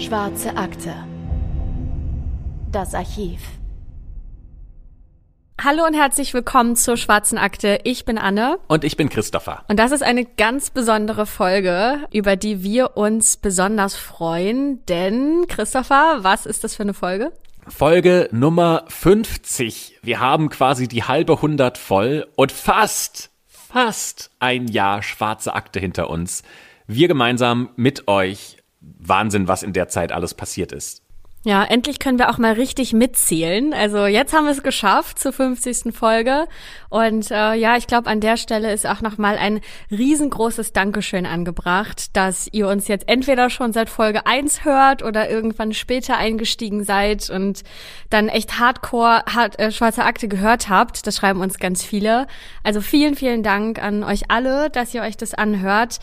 Schwarze Akte. Das Archiv. Hallo und herzlich willkommen zur Schwarzen Akte. Ich bin Anne. Und ich bin Christopher. Und das ist eine ganz besondere Folge, über die wir uns besonders freuen. Denn, Christopher, was ist das für eine Folge? Folge Nummer 50. Wir haben quasi die halbe 100 voll und fast ein Jahr Schwarze Akte hinter uns. Wir gemeinsam mit euch. Wahnsinn, was in der Zeit alles passiert ist. Ja, endlich können wir auch mal richtig mitzählen. Also jetzt haben wir es geschafft zur 50. Folge. Und ich glaube, an der Stelle ist auch nochmal ein riesengroßes Dankeschön angebracht, dass ihr uns jetzt entweder schon seit Folge 1 hört oder irgendwann später eingestiegen seid und dann echt hardcore Schwarze Akte gehört habt. Das schreiben uns ganz viele. Also vielen, vielen Dank an euch alle, dass ihr euch das anhört,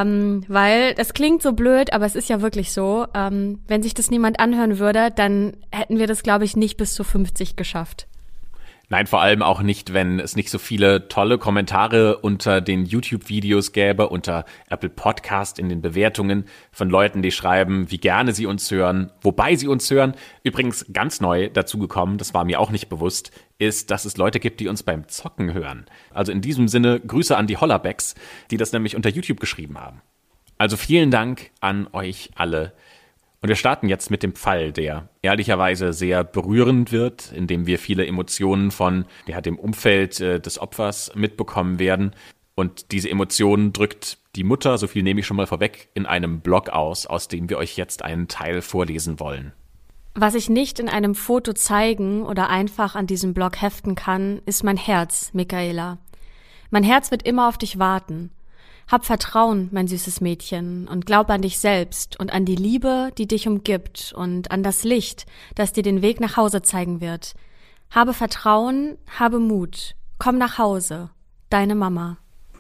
weil das klingt so blöd, aber es ist ja wirklich so. Wenn sich das niemand anhören würde, dann hätten wir das, glaube ich, nicht bis zu 50 geschafft. Nein, vor allem auch nicht, wenn es nicht so viele tolle Kommentare unter den YouTube-Videos gäbe, unter Apple Podcast in den Bewertungen von Leuten, die schreiben, wie gerne sie uns hören, wobei sie uns hören. Übrigens ganz neu dazugekommen, das war mir auch nicht bewusst, ist, dass es Leute gibt, die uns beim Zocken hören. Also in diesem Sinne Grüße an die Hollerbecks, die das nämlich unter YouTube geschrieben haben. Also vielen Dank an euch alle. Und wir starten jetzt mit dem Fall, der ehrlicherweise sehr berührend wird, in dem wir viele Emotionen von dem Umfeld des Opfers mitbekommen werden. Und diese Emotionen drückt die Mutter, so viel nehme ich schon mal vorweg, in einem Blog aus dem wir euch jetzt einen Teil vorlesen wollen. Was ich nicht in einem Foto zeigen oder einfach an diesem Blog heften kann, ist mein Herz, Michaela. Mein Herz wird immer auf dich warten. Hab Vertrauen, mein süßes Mädchen, und glaub an dich selbst und an die Liebe, die dich umgibt, und an das Licht, das dir den Weg nach Hause zeigen wird. Habe Vertrauen, habe Mut. Komm nach Hause. Deine Mama.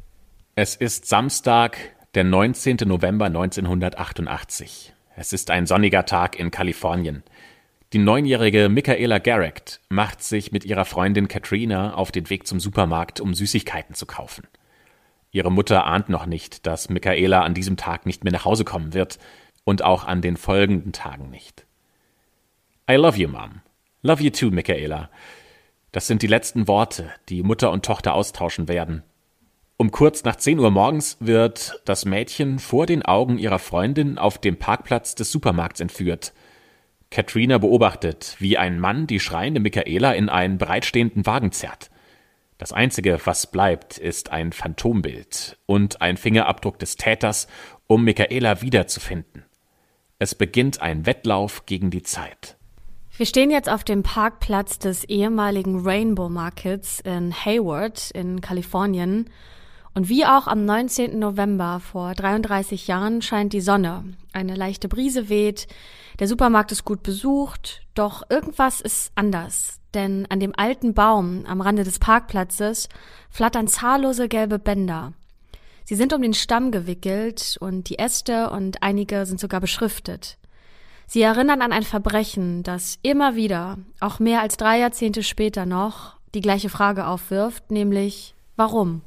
Es ist Samstag, der 19. November 1988. Es ist ein sonniger Tag in Kalifornien. Die 9-jährige Michaela Garrett macht sich mit ihrer Freundin Katrina auf den Weg zum Supermarkt, um Süßigkeiten zu kaufen. Ihre Mutter ahnt noch nicht, dass Michaela an diesem Tag nicht mehr nach Hause kommen wird und auch an den folgenden Tagen nicht. I love you, Mom. Love you too, Michaela. Das sind die letzten Worte, die Mutter und Tochter austauschen werden. Um kurz nach 10 Uhr morgens wird das Mädchen vor den Augen ihrer Freundin auf dem Parkplatz des Supermarkts entführt. Katrina beobachtet, wie ein Mann die schreiende Michaela in einen bereitstehenden Wagen zerrt. Das Einzige, was bleibt, ist ein Phantombild und ein Fingerabdruck des Täters, um Michaela wiederzufinden. Es beginnt ein Wettlauf gegen die Zeit. Wir stehen jetzt auf dem Parkplatz des ehemaligen Rainbow Markets in Hayward in Kalifornien. Und wie auch am 19. November vor 33 Jahren scheint die Sonne. Eine leichte Brise weht, der Supermarkt ist gut besucht, doch irgendwas ist anders. Denn an dem alten Baum am Rande des Parkplatzes flattern zahllose gelbe Bänder. Sie sind um den Stamm gewickelt und die Äste und einige sind sogar beschriftet. Sie erinnern an ein Verbrechen, das immer wieder, auch mehr als 3 Jahrzehnte später noch, die gleiche Frage aufwirft, nämlich warum?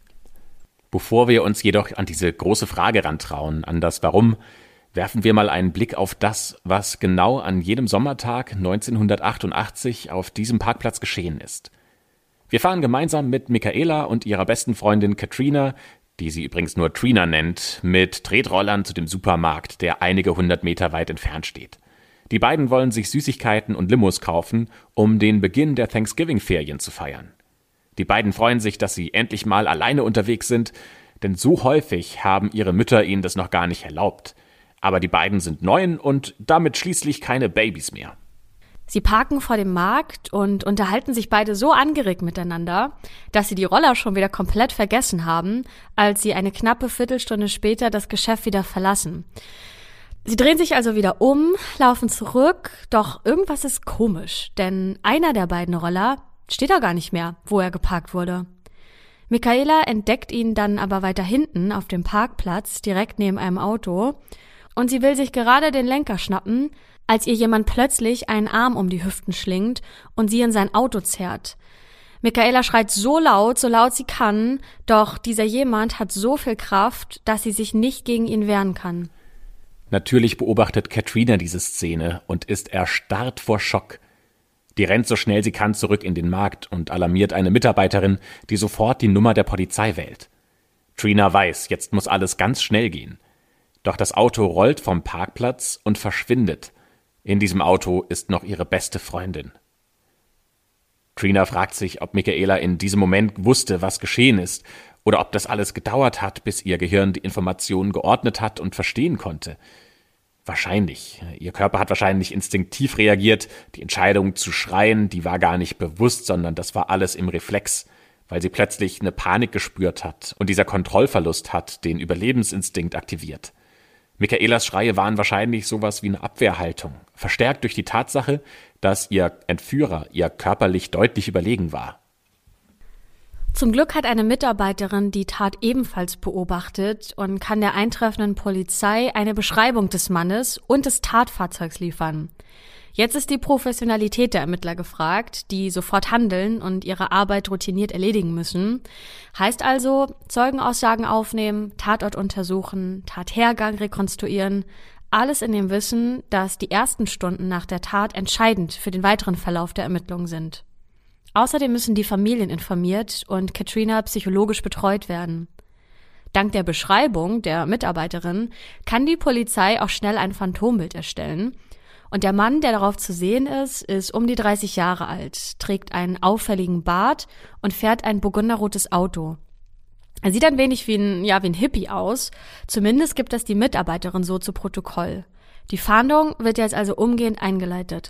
Bevor wir uns jedoch an diese große Frage rantrauen, an das Warum, werfen wir mal einen Blick auf das, was genau an jedem Sommertag 1988 auf diesem Parkplatz geschehen ist. Wir fahren gemeinsam mit Michaela und ihrer besten Freundin Katrina, die sie übrigens nur Trina nennt, mit Tretrollern zu dem Supermarkt, der einige 100 Meter weit entfernt steht. Die beiden wollen sich Süßigkeiten und Limos kaufen, um den Beginn der Thanksgiving-Ferien zu feiern. Die beiden freuen sich, dass sie endlich mal alleine unterwegs sind, denn so häufig haben ihre Mütter ihnen das noch gar nicht erlaubt. Aber die beiden sind 9 und damit schließlich keine Babys mehr. Sie parken vor dem Markt und unterhalten sich beide so angeregt miteinander, dass sie die Roller schon wieder komplett vergessen haben, als sie eine knappe Viertelstunde später das Geschäft wieder verlassen. Sie drehen sich also wieder um, laufen zurück, doch irgendwas ist komisch, denn einer der beiden Roller steht da gar nicht mehr, wo er geparkt wurde. Michaela entdeckt ihn dann aber weiter hinten auf dem Parkplatz, direkt neben einem Auto, und sie will sich gerade den Lenker schnappen, als ihr jemand plötzlich einen Arm um die Hüften schlingt und sie in sein Auto zerrt. Michaela schreit so laut sie kann, doch dieser jemand hat so viel Kraft, dass sie sich nicht gegen ihn wehren kann. Natürlich beobachtet Katrina diese Szene und ist erstarrt vor Schock. Die rennt so schnell sie kann zurück in den Markt und alarmiert eine Mitarbeiterin, die sofort die Nummer der Polizei wählt. Trina weiß, jetzt muss alles ganz schnell gehen. Doch das Auto rollt vom Parkplatz und verschwindet. In diesem Auto ist noch ihre beste Freundin. Trina fragt sich, ob Michaela in diesem Moment wusste, was geschehen ist, oder ob das alles gedauert hat, bis ihr Gehirn die Informationen geordnet hat und verstehen konnte. Wahrscheinlich. Ihr Körper hat wahrscheinlich instinktiv reagiert. Die Entscheidung zu schreien, die war gar nicht bewusst, sondern das war alles im Reflex, weil sie plötzlich eine Panik gespürt hat und dieser Kontrollverlust hat den Überlebensinstinkt aktiviert. Michaelas Schreie waren wahrscheinlich sowas wie eine Abwehrhaltung, verstärkt durch die Tatsache, dass ihr Entführer ihr körperlich deutlich überlegen war. Zum Glück hat eine Mitarbeiterin die Tat ebenfalls beobachtet und kann der eintreffenden Polizei eine Beschreibung des Mannes und des Tatfahrzeugs liefern. Jetzt ist die Professionalität der Ermittler gefragt, die sofort handeln und ihre Arbeit routiniert erledigen müssen. Heißt also, Zeugenaussagen aufnehmen, Tatort untersuchen, Tathergang rekonstruieren, alles in dem Wissen, dass die ersten Stunden nach der Tat entscheidend für den weiteren Verlauf der Ermittlungen sind. Außerdem müssen die Familien informiert und Katrina psychologisch betreut werden. Dank der Beschreibung der Mitarbeiterin kann die Polizei auch schnell ein Phantombild erstellen. Und der Mann, der darauf zu sehen ist um die 30 Jahre alt, trägt einen auffälligen Bart und fährt ein burgunderrotes Auto. Er sieht ein wenig wie ein Hippie aus. Zumindest gibt das die Mitarbeiterin so zu Protokoll. Die Fahndung wird jetzt also umgehend eingeleitet.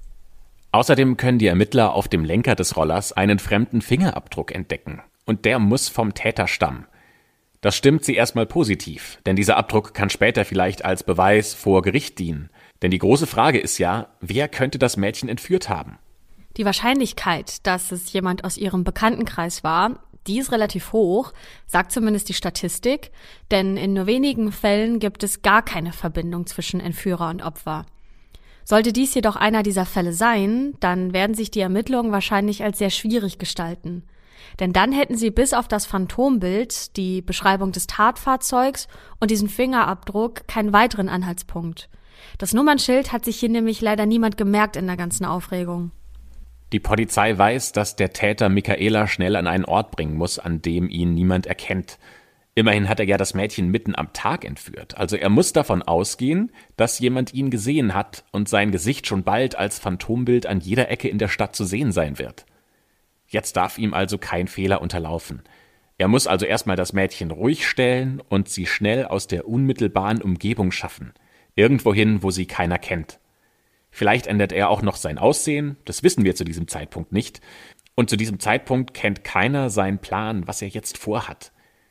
Außerdem können die Ermittler auf dem Lenker des Rollers einen fremden Fingerabdruck entdecken. Und der muss vom Täter stammen. Das stimmt sie erstmal positiv, denn dieser Abdruck kann später vielleicht als Beweis vor Gericht dienen. Denn die große Frage ist ja, wer könnte das Mädchen entführt haben? Die Wahrscheinlichkeit, dass es jemand aus ihrem Bekanntenkreis war, die ist relativ hoch, sagt zumindest die Statistik, denn in nur wenigen Fällen gibt es gar keine Verbindung zwischen Entführer und Opfer. Sollte dies jedoch einer dieser Fälle sein, dann werden sich die Ermittlungen wahrscheinlich als sehr schwierig gestalten. Denn dann hätten sie bis auf das Phantombild, die Beschreibung des Tatfahrzeugs und diesen Fingerabdruck keinen weiteren Anhaltspunkt. Das Nummernschild hat sich hier nämlich leider niemand gemerkt in der ganzen Aufregung. Die Polizei weiß, dass der Täter Michaela schnell an einen Ort bringen muss, an dem ihn niemand erkennt. Immerhin hat er ja das Mädchen mitten am Tag entführt. Also er muss davon ausgehen, dass jemand ihn gesehen hat und sein Gesicht schon bald als Phantombild an jeder Ecke in der Stadt zu sehen sein wird. Jetzt darf ihm also kein Fehler unterlaufen. Er muss also erstmal das Mädchen ruhig stellen und sie schnell aus der unmittelbaren Umgebung schaffen. Irgendwohin, wo sie keiner kennt. Vielleicht ändert er auch noch sein Aussehen, das wissen wir zu diesem Zeitpunkt nicht. Und zu diesem Zeitpunkt kennt keiner seinen Plan, was er jetzt vorhat.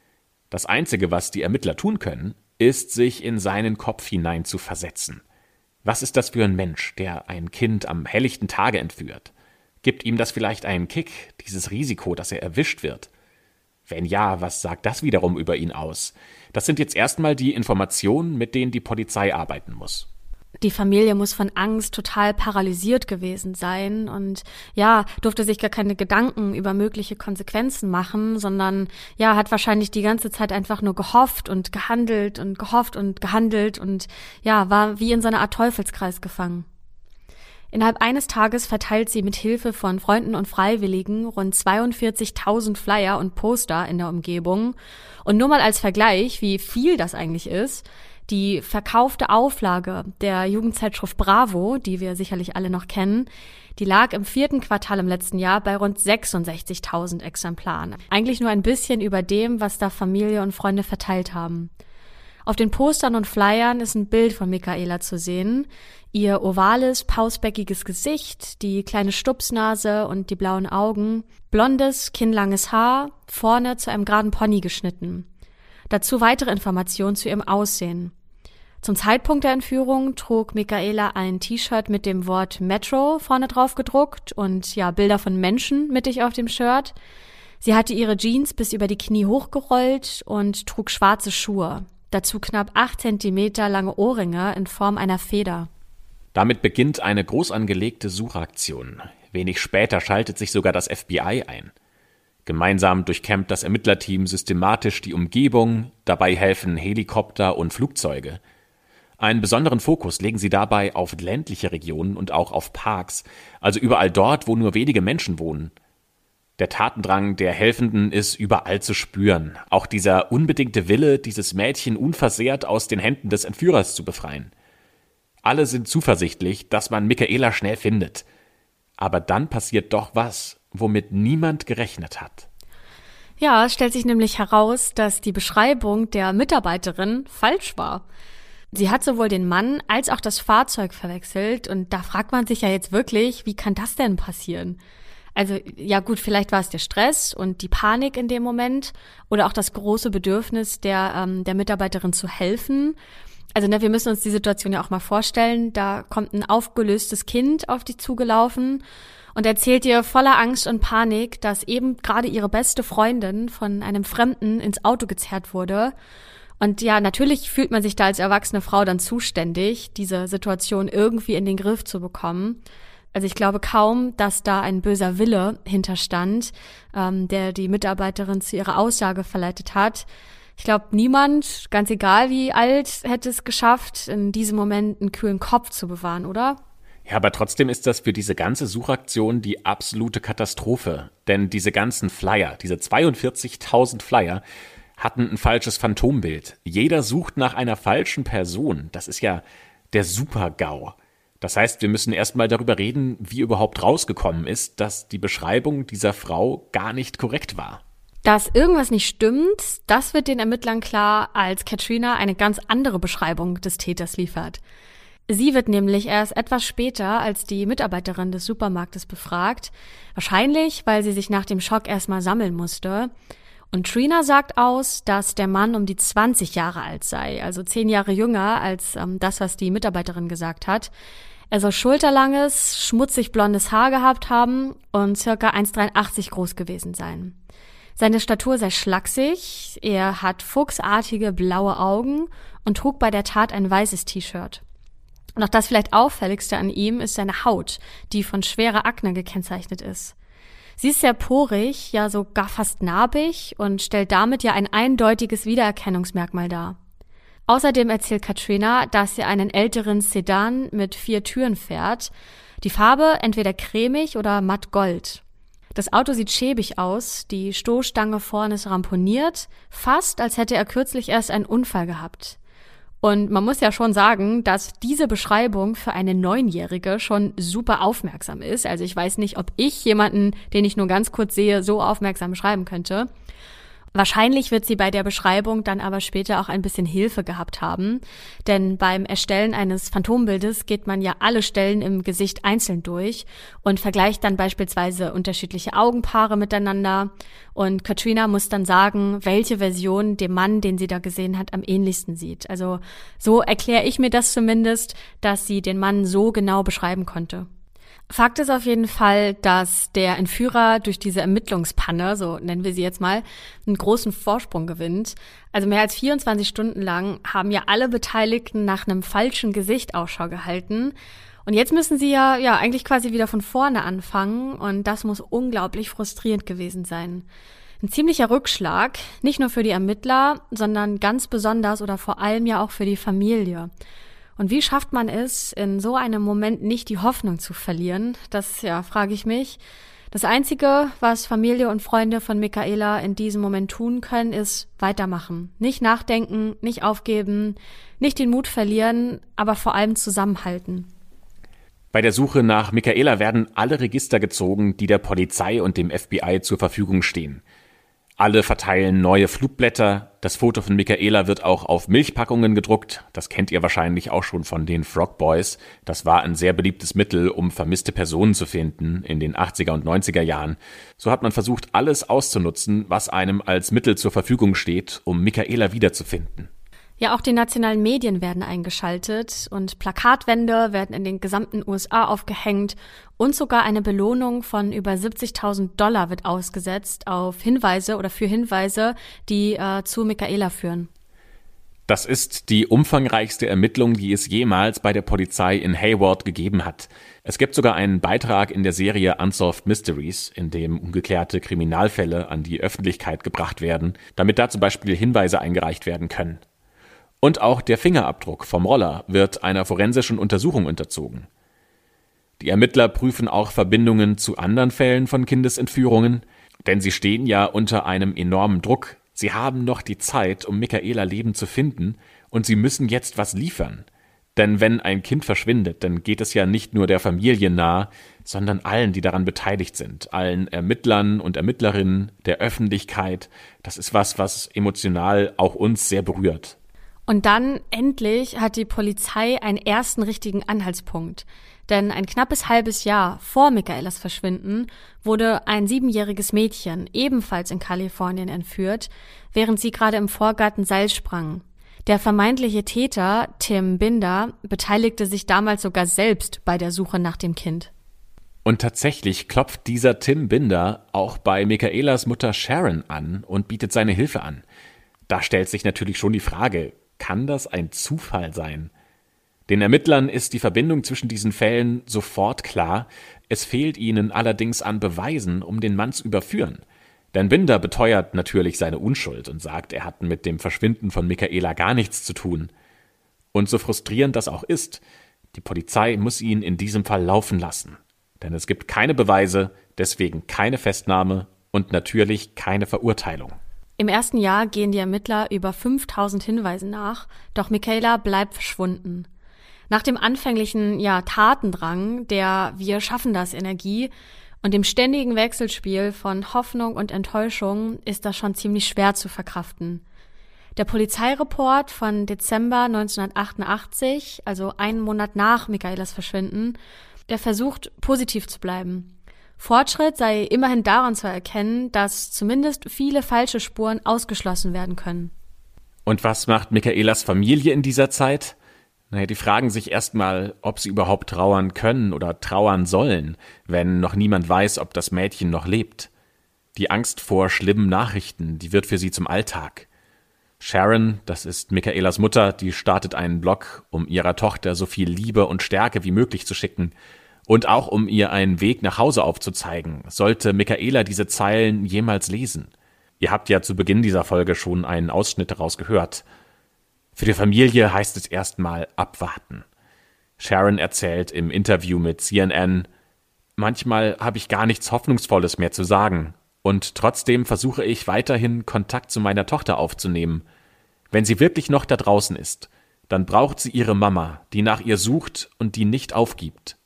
Das Einzige, was die Ermittler tun können, ist, sich in seinen Kopf hinein zu versetzen. Was ist das für ein Mensch, der ein Kind am helllichten Tage entführt? Gibt ihm das vielleicht einen Kick, dieses Risiko, dass er erwischt wird? Wenn ja, was sagt das wiederum über ihn aus? Das sind jetzt erstmal die Informationen, mit denen die Polizei arbeiten muss. Die Familie muss von Angst total paralysiert gewesen sein und durfte sich gar keine Gedanken über mögliche Konsequenzen machen, sondern hat wahrscheinlich die ganze Zeit einfach nur gehofft und gehandelt und gehofft und gehandelt und war wie in so einer Art Teufelskreis gefangen. Innerhalb eines Tages verteilt sie mit Hilfe von Freunden und Freiwilligen rund 42.000 Flyer und Poster in der Umgebung. Und nur mal als Vergleich, wie viel das eigentlich ist: Die verkaufte Auflage der Jugendzeitschrift Bravo, die wir sicherlich alle noch kennen, die lag im 4. Quartal im letzten Jahr bei rund 66.000 Exemplaren. Eigentlich nur ein bisschen über dem, was da Familie und Freunde verteilt haben. Auf den Postern und Flyern ist ein Bild von Michaela zu sehen. Ihr ovales, pausbäckiges Gesicht, die kleine Stupsnase und die blauen Augen, blondes, kinnlanges Haar, vorne zu einem geraden Pony geschnitten. Dazu weitere Informationen zu ihrem Aussehen. Zum Zeitpunkt der Entführung trug Michaela ein T-Shirt mit dem Wort Metro vorne drauf gedruckt und Bilder von Menschen mittig auf dem Shirt. Sie hatte ihre Jeans bis über die Knie hochgerollt und trug schwarze Schuhe. Dazu knapp 8 Zentimeter lange Ohrringe in Form einer Feder. Damit beginnt eine groß angelegte Suchaktion. Wenig später schaltet sich sogar das FBI ein. Gemeinsam durchkämmt das Ermittlerteam systematisch die Umgebung, dabei helfen Helikopter und Flugzeuge. Einen besonderen Fokus legen sie dabei auf ländliche Regionen und auch auf Parks, also überall dort, wo nur wenige Menschen wohnen. Der Tatendrang der Helfenden ist überall zu spüren, auch dieser unbedingte Wille, dieses Mädchen unversehrt aus den Händen des Entführers zu befreien. Alle sind zuversichtlich, dass man Michaela schnell findet. Aber dann passiert doch was, womit niemand gerechnet hat. Ja, es stellt sich nämlich heraus, dass die Beschreibung der Mitarbeiterin falsch war. Sie hat sowohl den Mann als auch das Fahrzeug verwechselt und da fragt man sich ja jetzt wirklich, wie kann das denn passieren? Also ja gut, vielleicht war es der Stress und die Panik in dem Moment oder auch das große Bedürfnis der Mitarbeiterin zu helfen. Also wir müssen uns die Situation ja auch mal vorstellen, da kommt ein aufgelöstes Kind auf die zugelaufen und erzählt ihr voller Angst und Panik, dass eben gerade ihre beste Freundin von einem Fremden ins Auto gezerrt wurde. Und ja, natürlich fühlt man sich da als erwachsene Frau dann zuständig, diese Situation irgendwie in den Griff zu bekommen. Also ich glaube kaum, dass da ein böser Wille hinterstand, der die Mitarbeiterin zu ihrer Aussage verleitet hat. Ich glaube, niemand, ganz egal wie alt, hätte es geschafft, in diesem Moment einen kühlen Kopf zu bewahren, oder? Ja, aber trotzdem ist das für diese ganze Suchaktion die absolute Katastrophe. Denn diese ganzen Flyer, diese 42.000 Flyer, hatten ein falsches Phantombild. Jeder sucht nach einer falschen Person. Das ist ja der Super-GAU. Das heißt, wir müssen erstmal darüber reden, wie überhaupt rausgekommen ist, dass die Beschreibung dieser Frau gar nicht korrekt war. Dass irgendwas nicht stimmt, das wird den Ermittlern klar, als Katrina eine ganz andere Beschreibung des Täters liefert. Sie wird nämlich erst etwas später als die Mitarbeiterin des Supermarktes befragt, wahrscheinlich, weil sie sich nach dem Schock erstmal sammeln musste. Und Trina sagt aus, dass der Mann um die 20 Jahre alt sei, also 10 Jahre jünger als das, was die Mitarbeiterin gesagt hat. Er soll schulterlanges, schmutzig blondes Haar gehabt haben und ca. 1,83 groß gewesen sein. Seine Statur sei schlaksig, er hat fuchsartige blaue Augen und trug bei der Tat ein weißes T-Shirt. Und auch das vielleicht Auffälligste an ihm ist seine Haut, die von schwerer Akne gekennzeichnet ist. Sie ist sehr porig, ja sogar fast narbig und stellt damit ja ein eindeutiges Wiedererkennungsmerkmal dar. Außerdem erzählt Katrina, dass sie einen älteren Sedan mit 4 Türen fährt. Die Farbe entweder cremig oder matt gold. Das Auto sieht schäbig aus, die Stoßstange vorne ist ramponiert, fast als hätte er kürzlich erst einen Unfall gehabt. Und man muss ja schon sagen, dass diese Beschreibung für eine 9-Jährige schon super aufmerksam ist. Also ich weiß nicht, ob ich jemanden, den ich nur ganz kurz sehe, so aufmerksam beschreiben könnte. Wahrscheinlich wird sie bei der Beschreibung dann aber später auch ein bisschen Hilfe gehabt haben, denn beim Erstellen eines Phantombildes geht man ja alle Stellen im Gesicht einzeln durch und vergleicht dann beispielsweise unterschiedliche Augenpaare miteinander und Katrina muss dann sagen, welche Version dem Mann, den sie da gesehen hat, am ähnlichsten sieht. Also so erkläre ich mir das zumindest, dass sie den Mann so genau beschreiben konnte. Fakt ist auf jeden Fall, dass der Entführer durch diese Ermittlungspanne, so nennen wir sie jetzt mal, einen großen Vorsprung gewinnt. Also mehr als 24 Stunden lang haben ja alle Beteiligten nach einem falschen Gesicht Ausschau gehalten. Und jetzt müssen sie ja eigentlich quasi wieder von vorne anfangen und das muss unglaublich frustrierend gewesen sein. Ein ziemlicher Rückschlag, nicht nur für die Ermittler, sondern ganz besonders oder vor allem ja auch für die Familie. Und wie schafft man es, in so einem Moment nicht die Hoffnung zu verlieren? Das, frage ich mich. Das Einzige, was Familie und Freunde von Michaela in diesem Moment tun können, ist weitermachen. Nicht nachdenken, nicht aufgeben, nicht den Mut verlieren, aber vor allem zusammenhalten. Bei der Suche nach Michaela werden alle Register gezogen, die der Polizei und dem FBI zur Verfügung stehen. Alle verteilen neue Flugblätter. Das Foto von Michaela wird auch auf Milchpackungen gedruckt. Das kennt ihr wahrscheinlich auch schon von den Frog Boys. Das war ein sehr beliebtes Mittel, um vermisste Personen zu finden in den 80er und 90er Jahren. So hat man versucht, alles auszunutzen, was einem als Mittel zur Verfügung steht, um Michaela wiederzufinden. Ja, auch die nationalen Medien werden eingeschaltet und Plakatwände werden in den gesamten USA aufgehängt und sogar eine Belohnung von über $70.000 wird ausgesetzt auf Hinweise oder für Hinweise, die zu Michaela führen. Das ist die umfangreichste Ermittlung, die es jemals bei der Polizei in Hayward gegeben hat. Es gibt sogar einen Beitrag in der Serie Unsolved Mysteries, in dem ungeklärte Kriminalfälle an die Öffentlichkeit gebracht werden, damit da zum Beispiel Hinweise eingereicht werden können. Und auch der Fingerabdruck vom Roller wird einer forensischen Untersuchung unterzogen. Die Ermittler prüfen auch Verbindungen zu anderen Fällen von Kindesentführungen, denn sie stehen ja unter einem enormen Druck. Sie haben noch die Zeit, um Michaela lebend zu finden, und sie müssen jetzt was liefern. Denn wenn ein Kind verschwindet, dann geht es ja nicht nur der Familie nahe, sondern allen, die daran beteiligt sind, allen Ermittlern und Ermittlerinnen, der Öffentlichkeit. Das ist was emotional auch uns sehr berührt. Und dann endlich hat die Polizei einen ersten richtigen Anhaltspunkt. Denn ein knappes halbes Jahr vor Michaelas Verschwinden wurde ein 7-jähriges Mädchen ebenfalls in Kalifornien entführt, während sie gerade im Vorgarten Seil sprang. Der vermeintliche Täter, Tim Binder, beteiligte sich damals sogar selbst bei der Suche nach dem Kind. Und tatsächlich klopft dieser Tim Binder auch bei Michaelas Mutter Sharon an und bietet seine Hilfe an. Da stellt sich natürlich schon die Frage, kann das ein Zufall sein? Den Ermittlern ist die Verbindung zwischen diesen Fällen sofort klar. Es fehlt ihnen allerdings an Beweisen, um den Mann zu überführen. Denn Binder beteuert natürlich seine Unschuld und sagt, er hat mit dem Verschwinden von Michaela gar nichts zu tun. Und so frustrierend das auch ist, die Polizei muss ihn in diesem Fall laufen lassen. Denn es gibt keine Beweise, deswegen keine Festnahme und natürlich keine Verurteilung. Im ersten Jahr gehen die Ermittler über 5000 Hinweisen nach, doch Michaela bleibt verschwunden. Nach dem anfänglichen Tatendrang, der Wir-schaffen-das-Energie und dem ständigen Wechselspiel von Hoffnung und Enttäuschung ist das schon ziemlich schwer zu verkraften. Der Polizeireport von Dezember 1988, also einen Monat nach Michaelas Verschwinden, der versucht, positiv zu bleiben. Fortschritt sei immerhin daran zu erkennen, dass zumindest viele falsche Spuren ausgeschlossen werden können. Und was macht Michaelas Familie in dieser Zeit? Die fragen sich erstmal, ob sie überhaupt trauern können oder trauern sollen, wenn noch niemand weiß, ob das Mädchen noch lebt. Die Angst vor schlimmen Nachrichten, die wird für sie zum Alltag. Sharon, das ist Michaelas Mutter, die startet einen Blog, um ihrer Tochter so viel Liebe und Stärke wie möglich zu schicken und auch um ihr einen Weg nach Hause aufzuzeigen, sollte Michaela diese Zeilen jemals lesen. Ihr habt ja zu Beginn dieser Folge schon einen Ausschnitt daraus gehört. Für die Familie heißt es erstmal abwarten. Sharon erzählt im Interview mit CNN, manchmal habe ich gar nichts Hoffnungsvolles mehr zu sagen und trotzdem versuche ich weiterhin Kontakt zu meiner Tochter aufzunehmen. Wenn sie wirklich noch da draußen ist, dann braucht sie ihre Mama, die nach ihr sucht und die nicht aufgibt.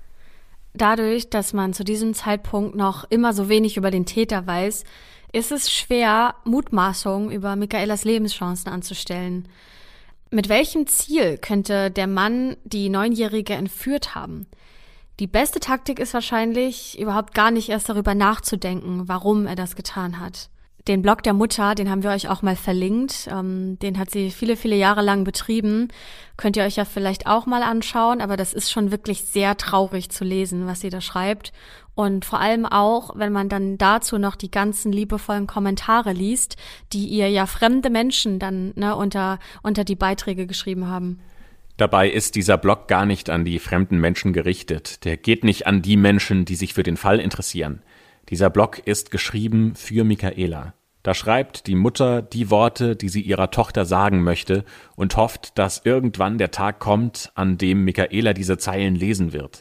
Dadurch, dass man zu diesem Zeitpunkt noch immer so wenig über den Täter weiß, ist es schwer, Mutmaßungen über Michaelas Lebenschancen anzustellen. Mit welchem Ziel könnte der Mann die 9-Jährige entführt haben? Die beste Taktik ist wahrscheinlich, überhaupt gar nicht erst darüber nachzudenken, warum er das getan hat. Den Blog der Mutter, den haben wir euch auch mal verlinkt. Den hat sie viele, viele Jahre lang betrieben. Könnt ihr euch ja vielleicht auch mal anschauen, aber das ist schon wirklich sehr traurig zu lesen, was sie da schreibt. Und vor allem auch, wenn man dann dazu noch die ganzen liebevollen Kommentare liest, die ihr ja fremde Menschen dann unter die Beiträge geschrieben haben. Dabei ist dieser Blog gar nicht an die fremden Menschen gerichtet. Der geht nicht an die Menschen, die sich für den Fall interessieren. Dieser Blog ist geschrieben für Michaela. Da schreibt die Mutter die Worte, die sie ihrer Tochter sagen möchte und hofft, dass irgendwann der Tag kommt, an dem Michaela diese Zeilen lesen wird.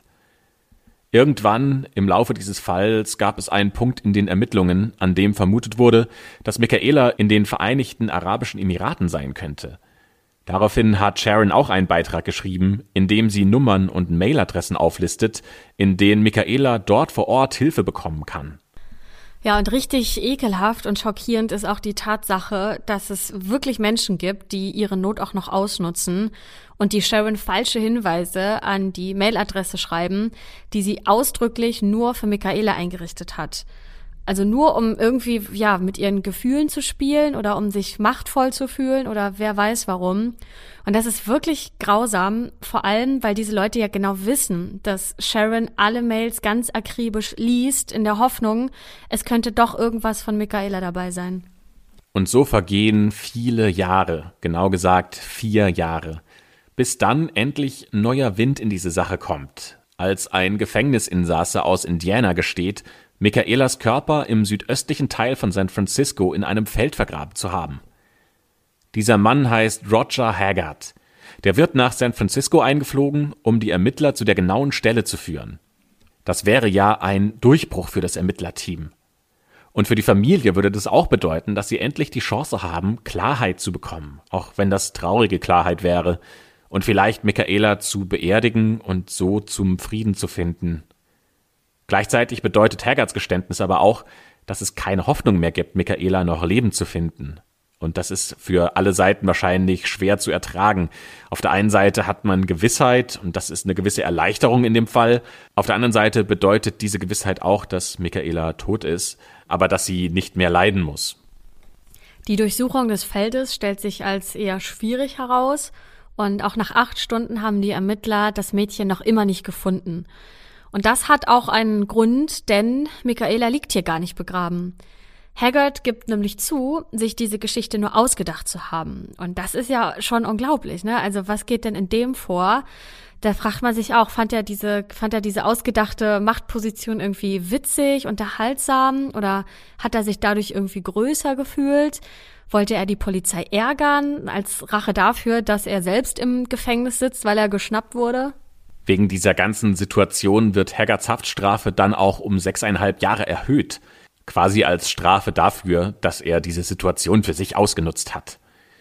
Irgendwann im Laufe dieses Falls gab es einen Punkt in den Ermittlungen, an dem vermutet wurde, dass Michaela in den Vereinigten Arabischen Emiraten sein könnte. Daraufhin hat Sharon auch einen Beitrag geschrieben, in dem sie Nummern und Mailadressen auflistet, in denen Michaela dort vor Ort Hilfe bekommen kann. Ja, und richtig ekelhaft und schockierend ist auch die Tatsache, dass es wirklich Menschen gibt, die ihre Not auch noch ausnutzen und die Sharon falsche Hinweise an die Mailadresse schreiben, die sie ausdrücklich nur für Michaela eingerichtet hat. Also nur um irgendwie mit ihren Gefühlen zu spielen oder um sich machtvoll zu fühlen oder wer weiß warum. Und das ist wirklich grausam, vor allem, weil diese Leute ja genau wissen, dass Sharon alle Mails ganz akribisch liest, in der Hoffnung, es könnte doch irgendwas von Michaela dabei sein. Und so vergehen viele Jahre, genau gesagt 4 Jahre, bis dann endlich neuer Wind in diese Sache kommt, als ein Gefängnisinsasse aus Indiana gesteht, Michaelas Körper im südöstlichen Teil von San Francisco in einem Feld vergraben zu haben. Dieser Mann heißt Roger Haggard. Der wird nach San Francisco eingeflogen, um die Ermittler zu der genauen Stelle zu führen. Das wäre ja ein Durchbruch für das Ermittlerteam. Und für die Familie würde das auch bedeuten, dass sie endlich die Chance haben, Klarheit zu bekommen, auch wenn das traurige Klarheit wäre, und vielleicht Michaela zu beerdigen und so zum Frieden zu finden. Gleichzeitig bedeutet Haggards Geständnis aber auch, dass es keine Hoffnung mehr gibt, Michaela noch lebend zu finden. Und das ist für alle Seiten wahrscheinlich schwer zu ertragen. Auf der einen Seite hat man Gewissheit, und das ist eine gewisse Erleichterung in dem Fall. Auf der anderen Seite bedeutet diese Gewissheit auch, dass Michaela tot ist, aber dass sie nicht mehr leiden muss. Die Durchsuchung des Feldes stellt sich als eher schwierig heraus. Und auch nach 8 Stunden haben die Ermittler das Mädchen noch immer nicht gefunden. Und das hat auch einen Grund, denn Michaela liegt hier gar nicht begraben. Haggard gibt nämlich zu, sich diese Geschichte nur ausgedacht zu haben. Und das ist ja schon unglaublich, ne? Also was geht denn in dem vor? Da fragt man sich auch, fand er diese ausgedachte Machtposition irgendwie witzig, unterhaltsam oder hat er sich dadurch irgendwie größer gefühlt? Wollte er die Polizei ärgern als Rache dafür, dass er selbst im Gefängnis sitzt, weil er geschnappt wurde? Wegen dieser ganzen Situation wird Haggards Haftstrafe dann auch um 6,5 Jahre erhöht. Quasi als Strafe dafür, dass er diese Situation für sich ausgenutzt hat.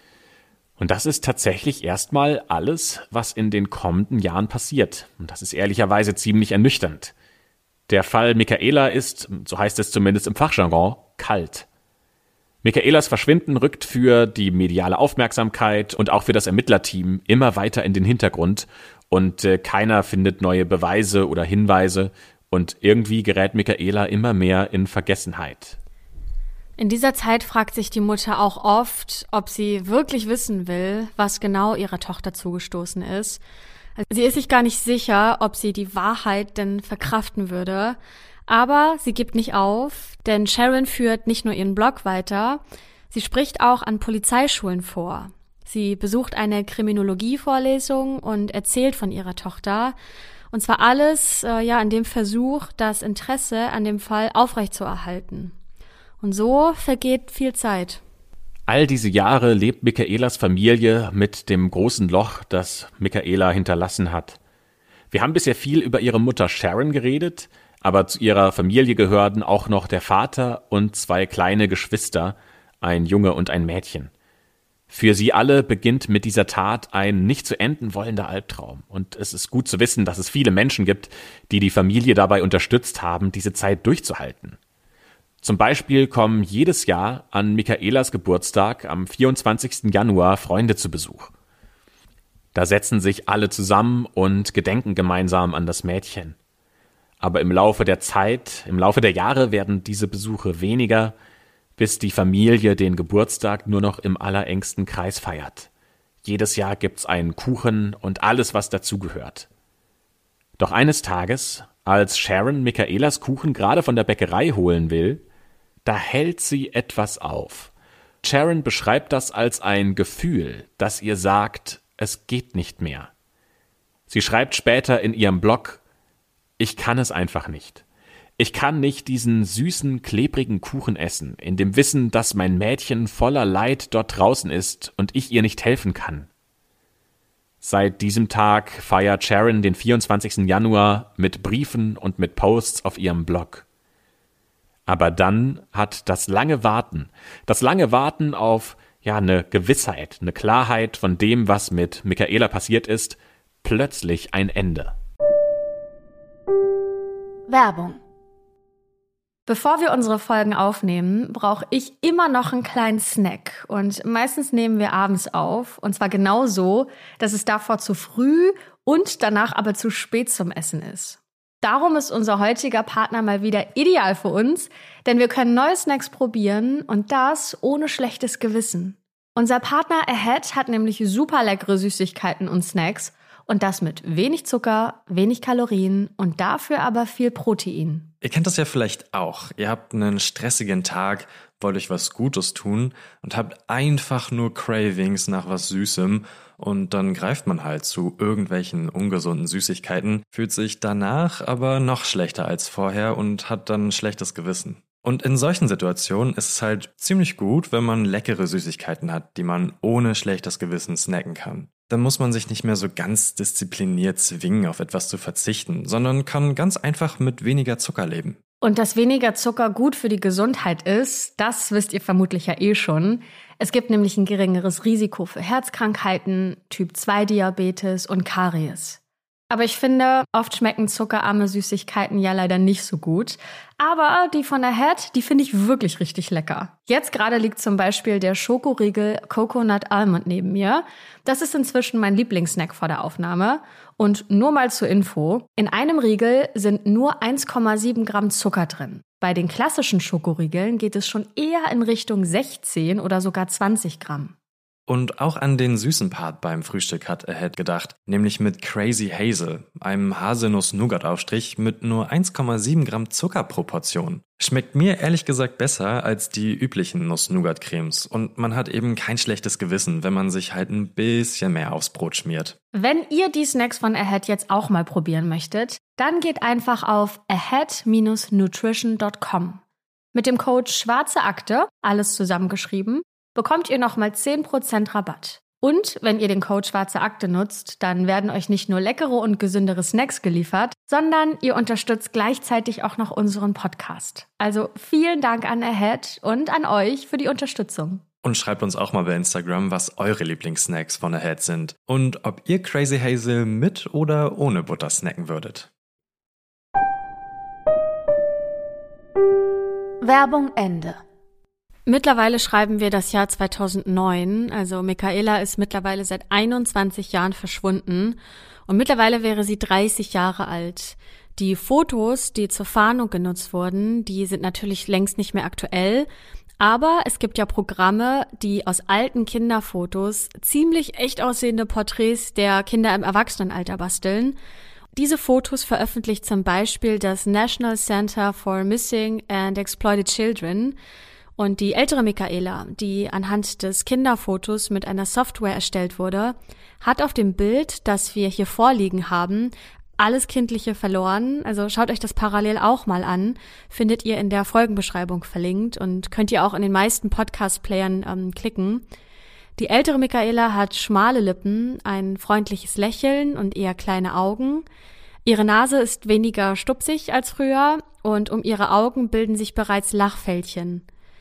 Und das ist tatsächlich erstmal alles, was in den kommenden Jahren passiert. Und das ist ehrlicherweise ziemlich ernüchternd. Der Fall Michaela ist, so heißt es zumindest im Fachjargon, kalt. Michaelas Verschwinden rückt für die mediale Aufmerksamkeit und auch für das Ermittlerteam immer weiter in den Hintergrund und keiner findet neue Beweise oder Hinweise. Und irgendwie gerät Michaela immer mehr in Vergessenheit. In dieser Zeit fragt sich die Mutter auch oft, ob sie wirklich wissen will, was genau ihrer Tochter zugestoßen ist. Also sie ist sich gar nicht sicher, ob sie die Wahrheit denn verkraften würde. Aber sie gibt nicht auf, denn Sharon führt nicht nur ihren Blog weiter, sie spricht auch an Polizeischulen vor. Sie besucht eine Kriminologie-Vorlesung und erzählt von ihrer Tochter. Und zwar alles in dem Versuch, das Interesse an dem Fall aufrechtzuerhalten. Und so vergeht viel Zeit. All diese Jahre lebt Michaelas Familie mit dem großen Loch, das Michaela hinterlassen hat. Wir haben bisher viel über ihre Mutter Sharon geredet, aber zu ihrer Familie gehörten auch noch der Vater und 2 kleine Geschwister, ein Junge und ein Mädchen. Für sie alle beginnt mit dieser Tat ein nicht zu enden wollender Albtraum. Und es ist gut zu wissen, dass es viele Menschen gibt, die die Familie dabei unterstützt haben, diese Zeit durchzuhalten. Zum Beispiel kommen jedes Jahr an Michaelas Geburtstag am 24. Januar Freunde zu Besuch. Da setzen sich alle zusammen und gedenken gemeinsam an das Mädchen. Aber im Laufe der Zeit, im Laufe der Jahre werden diese Besuche weniger, bis die Familie den Geburtstag nur noch im allerengsten Kreis feiert. Jedes Jahr gibt's einen Kuchen und alles, was dazugehört. Doch eines Tages, als Sharon Michaelas Kuchen gerade von der Bäckerei holen will, da hält sie etwas auf. Sharon beschreibt das als ein Gefühl, das ihr sagt, es geht nicht mehr. Sie schreibt später in ihrem Blog: Ich kann es einfach nicht. Ich kann nicht diesen süßen, klebrigen Kuchen essen, in dem Wissen, dass mein Mädchen voller Leid dort draußen ist und ich ihr nicht helfen kann. Seit diesem Tag feiert Sharon den 24. Januar mit Briefen und mit Posts auf ihrem Blog. Aber dann hat das lange Warten auf eine Gewissheit, eine Klarheit von dem, was mit Michaela passiert ist, plötzlich ein Ende. Werbung. Bevor wir unsere Folgen aufnehmen, brauche ich immer noch einen kleinen Snack. Und meistens nehmen wir abends auf. Und zwar genau so, dass es davor zu früh und danach aber zu spät zum Essen ist. Darum ist unser heutiger Partner mal wieder ideal für uns, denn wir können neue Snacks probieren und das ohne schlechtes Gewissen. Unser Partner Ahead hat nämlich super leckere Süßigkeiten und Snacks und das mit wenig Zucker, wenig Kalorien und dafür aber viel Protein. Ihr kennt das ja vielleicht auch. Ihr habt einen stressigen Tag, wollt euch was Gutes tun und habt einfach nur Cravings nach was Süßem und dann greift man halt zu irgendwelchen ungesunden Süßigkeiten, fühlt sich danach aber noch schlechter als vorher und hat dann ein schlechtes Gewissen. Und in solchen Situationen ist es halt ziemlich gut, wenn man leckere Süßigkeiten hat, die man ohne schlechtes Gewissen snacken kann. Dann muss man sich nicht mehr so ganz diszipliniert zwingen, auf etwas zu verzichten, sondern kann ganz einfach mit weniger Zucker leben. Und dass weniger Zucker gut für die Gesundheit ist, das wisst ihr vermutlich ja eh schon. Es gibt nämlich ein geringeres Risiko für Herzkrankheiten, Typ-2-Diabetes und Karies. Aber ich finde, oft schmecken zuckerarme Süßigkeiten ja leider nicht so gut. Aber die von Ahead, die finde ich wirklich richtig lecker. Jetzt gerade liegt zum Beispiel der Schokoriegel Coconut Almond neben mir. Das ist inzwischen mein Lieblingssnack vor der Aufnahme. Und nur mal zur Info, in einem Riegel sind nur 1,7 Gramm Zucker drin. Bei den klassischen Schokoriegeln geht es schon eher in Richtung 16 oder sogar 20 Gramm. Und auch an den süßen Part beim Frühstück hat Ahead gedacht, nämlich mit Crazy Hazel, einem Haselnuss-Nougat-Aufstrich mit nur 1,7 Gramm Zucker pro Portion. Schmeckt mir ehrlich gesagt besser als die üblichen Nuss-Nougat-Cremes und man hat eben kein schlechtes Gewissen, wenn man sich halt ein bisschen mehr aufs Brot schmiert. Wenn ihr die Snacks von Ahead jetzt auch mal probieren möchtet, dann geht einfach auf ahead-nutrition.com. Mit dem Code Schwarze Akte, alles zusammengeschrieben, bekommt ihr nochmal 10% Rabatt. Und wenn ihr den Code Schwarze Akte nutzt, dann werden euch nicht nur leckere und gesündere Snacks geliefert, sondern ihr unterstützt gleichzeitig auch noch unseren Podcast. Also vielen Dank an Ahead und an euch für die Unterstützung. Und schreibt uns auch mal bei Instagram, was eure Lieblingssnacks von Ahead sind und ob ihr Crazy Hazel mit oder ohne Butter snacken würdet. Werbung Ende. Mittlerweile schreiben wir das Jahr 2009, also Michaela ist mittlerweile seit 21 Jahren verschwunden und mittlerweile wäre sie 30 Jahre alt. Die Fotos, die zur Fahndung genutzt wurden, die sind natürlich längst nicht mehr aktuell, aber es gibt ja Programme, die aus alten Kinderfotos ziemlich echt aussehende Porträts der Kinder im Erwachsenenalter basteln. Diese Fotos veröffentlicht zum Beispiel das National Center for Missing and Exploited Children. Und die ältere Michaela, die anhand des Kinderfotos mit einer Software erstellt wurde, hat auf dem Bild, das wir hier vorliegen haben, alles Kindliche verloren. Also schaut euch das parallel auch mal an, findet ihr in der Folgenbeschreibung verlinkt und könnt ihr auch in den meisten Podcast-Playern klicken. Die ältere Michaela hat schmale Lippen, ein freundliches Lächeln und eher kleine Augen. Ihre Nase ist weniger stupsig als früher und um ihre Augen bilden sich bereits Lachfältchen.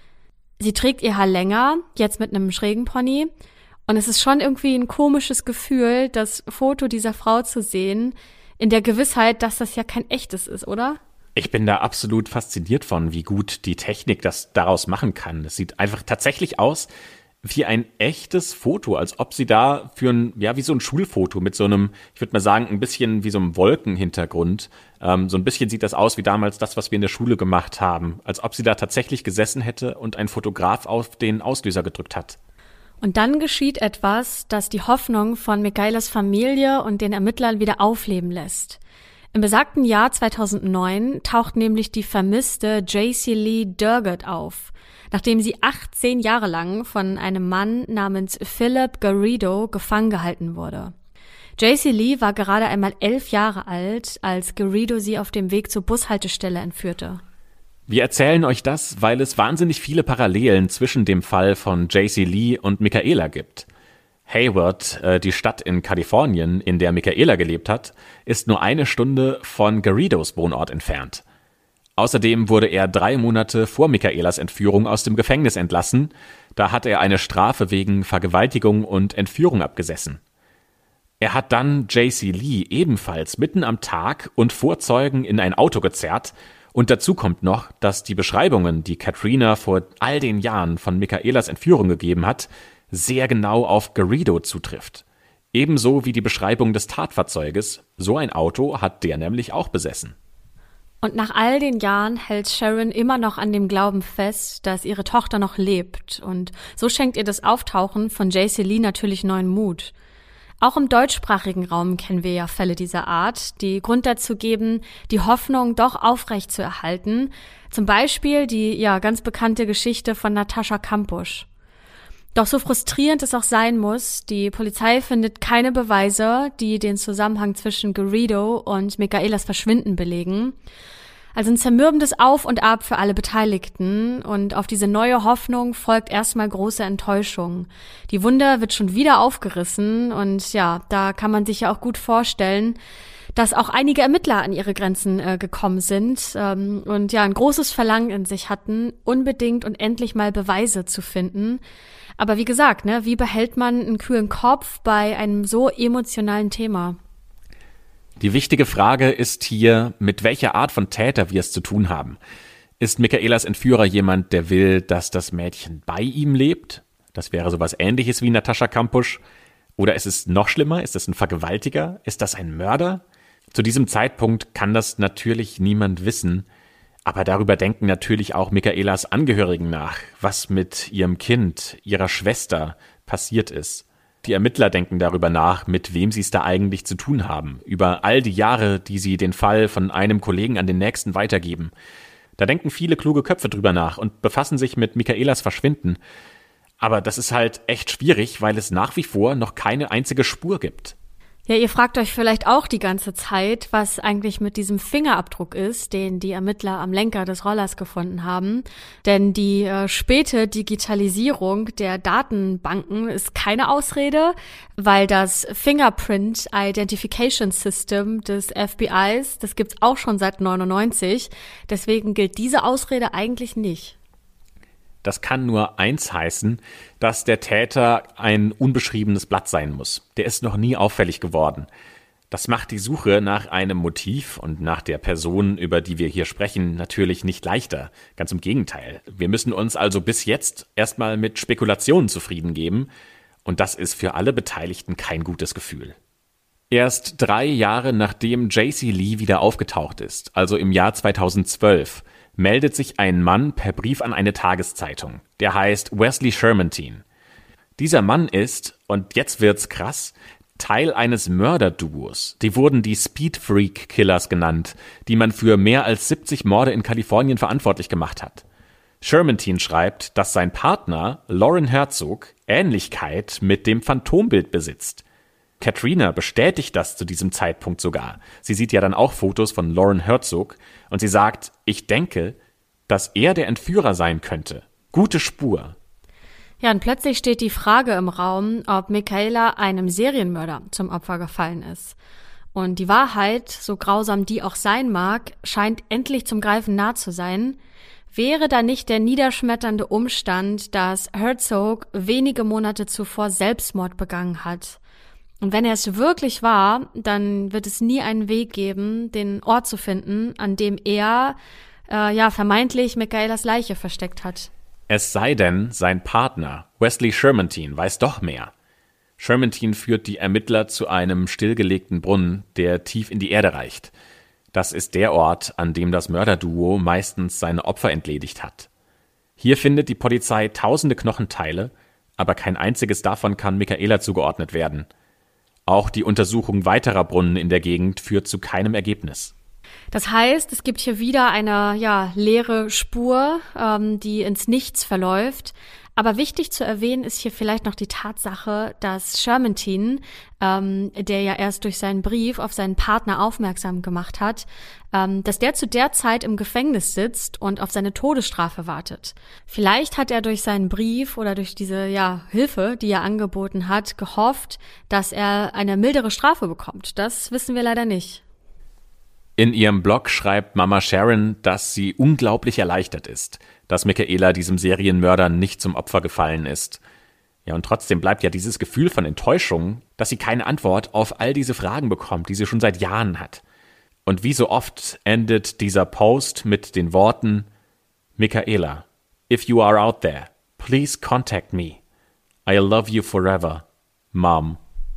Sie trägt ihr Haar länger, jetzt mit einem schrägen Pony. Und es ist schon irgendwie ein komisches Gefühl, das Foto dieser Frau zu sehen, in der Gewissheit, dass das ja kein echtes ist, oder? Ich bin da absolut fasziniert von, wie gut die Technik das daraus machen kann. Es sieht einfach tatsächlich aus wie ein echtes Foto, als ob sie da wie so ein Schulfoto mit so einem, ich würde mal sagen, ein bisschen wie so einem Wolkenhintergrund. So ein bisschen sieht das aus wie damals das, was wir in der Schule gemacht haben. Als ob sie da tatsächlich gesessen hätte und ein Fotograf auf den Auslöser gedrückt hat. Und dann geschieht etwas, das die Hoffnung von Michaelas Familie und den Ermittlern wieder aufleben lässt. Im besagten Jahr 2009 taucht nämlich die vermisste Jaycee Lee Durgett auf, nachdem sie 18 Jahre lang von einem Mann namens Philip Garrido gefangen gehalten wurde. Jaycee Lee war gerade einmal 11 Jahre alt, als Garrido sie auf dem Weg zur Bushaltestelle entführte. Wir erzählen euch das, weil es wahnsinnig viele Parallelen zwischen dem Fall von Jaycee Lee und Michaela gibt. Hayward, die Stadt in Kalifornien, in der Michaela gelebt hat, ist nur 1 Stunde von Garridos Wohnort entfernt. Außerdem wurde er 3 Monate vor Michaelas Entführung aus dem Gefängnis entlassen. Da hat er eine Strafe wegen Vergewaltigung und Entführung abgesessen. Er hat dann Jaycee Lee ebenfalls mitten am Tag und vor Zeugen in ein Auto gezerrt. Und dazu kommt noch, dass die Beschreibungen, die Katrina vor all den Jahren von Michaelas Entführung gegeben hat, sehr genau auf Garrido zutrifft. Ebenso wie die Beschreibung des Tatfahrzeuges. So ein Auto hat der nämlich auch besessen. Und nach all den Jahren hält Sharon immer noch an dem Glauben fest, dass ihre Tochter noch lebt. Und so schenkt ihr das Auftauchen von Jaycee Lee natürlich neuen Mut. Auch im deutschsprachigen Raum kennen wir ja Fälle dieser Art, die Grund dazu geben, die Hoffnung doch aufrecht zu erhalten. Zum Beispiel die ganz bekannte Geschichte von Natascha Kampusch. Doch so frustrierend es auch sein muss, die Polizei findet keine Beweise, die den Zusammenhang zwischen Garrido und Michaelas Verschwinden belegen. Also ein zermürbendes Auf und Ab für alle Beteiligten und auf diese neue Hoffnung folgt erstmal große Enttäuschung. Die Wunde wird schon wieder aufgerissen und ja, da kann man sich ja auch gut vorstellen, dass auch einige Ermittler an ihre Grenzen gekommen sind und ja ein großes Verlangen in sich hatten, unbedingt und endlich mal Beweise zu finden. Aber wie gesagt, ne, wie behält man einen kühlen Kopf bei einem so emotionalen Thema? Die wichtige Frage ist hier, mit welcher Art von Täter wir es zu tun haben. Ist Michaelas Entführer jemand, der will, dass das Mädchen bei ihm lebt? Das wäre sowas Ähnliches wie Natascha Kampusch. Oder ist es noch schlimmer? Ist es ein Vergewaltiger? Ist das ein Mörder? Zu diesem Zeitpunkt kann das natürlich niemand wissen. Aber darüber denken natürlich auch Michaelas Angehörigen nach, was mit ihrem Kind, ihrer Schwester passiert ist. Die Ermittler denken darüber nach, mit wem sie es da eigentlich zu tun haben, über all die Jahre, die sie den Fall von einem Kollegen an den nächsten weitergeben. Da denken viele kluge Köpfe drüber nach und befassen sich mit Michaelas Verschwinden. Aber das ist halt echt schwierig, weil es nach wie vor noch keine einzige Spur gibt. Ja, ihr fragt euch vielleicht auch die ganze Zeit, was eigentlich mit diesem Fingerabdruck ist, den die Ermittler am Lenker des Rollers gefunden haben. Denn die späte Digitalisierung der Datenbanken ist keine Ausrede, weil das Fingerprint Identification System des FBIs, das gibt's auch schon seit 1999. Deswegen gilt diese Ausrede eigentlich nicht. Das kann nur eins heißen, dass der Täter ein unbeschriebenes Blatt sein muss. Der ist noch nie auffällig geworden. Das macht die Suche nach einem Motiv und nach der Person, über die wir hier sprechen, natürlich nicht leichter. Ganz im Gegenteil. Wir müssen uns also bis jetzt erstmal mit Spekulationen zufrieden geben. Und das ist für alle Beteiligten kein gutes Gefühl. Erst 3 Jahre nachdem JC Lee wieder aufgetaucht ist, also im Jahr 2012, meldet sich ein Mann per Brief an eine Tageszeitung. Der heißt Wesley Shermantine. Dieser Mann ist, und jetzt wird's krass, Teil eines Mörderduos. Die wurden die Speed Freak Killers genannt, die man für mehr als 70 Morde in Kalifornien verantwortlich gemacht hat. Shermantine schreibt, dass sein Partner, Lauren Herzog, Ähnlichkeit mit dem Phantombild besitzt. Katrina bestätigt das zu diesem Zeitpunkt sogar. Sie sieht ja dann auch Fotos von Lauren Herzog und sie sagt, ich denke, dass er der Entführer sein könnte. Gute Spur. Ja, und plötzlich steht die Frage im Raum, ob Michaela einem Serienmörder zum Opfer gefallen ist. Und die Wahrheit, so grausam die auch sein mag, scheint endlich zum Greifen nah zu sein. Wäre da nicht der niederschmetternde Umstand, dass Herzog wenige Monate zuvor Selbstmord begangen hat? Und wenn er es wirklich war, dann wird es nie einen Weg geben, den Ort zu finden, an dem er vermeintlich Michaelas Leiche versteckt hat. Es sei denn, sein Partner, Wesley Shermantine, weiß doch mehr. Shermantine führt die Ermittler zu einem stillgelegten Brunnen, der tief in die Erde reicht. Das ist der Ort, an dem das Mörderduo meistens seine Opfer entledigt hat. Hier findet die Polizei tausende Knochenteile, aber kein einziges davon kann Michaela zugeordnet werden. Auch die Untersuchung weiterer Brunnen in der Gegend führt zu keinem Ergebnis. Das heißt, es gibt hier wieder eine leere Spur, die ins Nichts verläuft. Aber wichtig zu erwähnen ist hier vielleicht noch die Tatsache, dass Shermantine, der ja erst durch seinen Brief auf seinen Partner aufmerksam gemacht hat, dass der zu der Zeit im Gefängnis sitzt und auf seine Todesstrafe wartet. Vielleicht hat er durch seinen Brief oder durch diese Hilfe, die er angeboten hat, gehofft, dass er eine mildere Strafe bekommt. Das wissen wir leider nicht. In ihrem Blog schreibt Mama Sharon, dass sie unglaublich erleichtert ist, dass Michaela diesem Serienmörder nicht zum Opfer gefallen ist. Ja, und trotzdem bleibt ja dieses Gefühl von Enttäuschung, dass sie keine Antwort auf all diese Fragen bekommt, die sie schon seit Jahren hat. Und wie so oft endet dieser Post mit den Worten: Michaela, if you are out there, please contact me. I love you forever, Mom.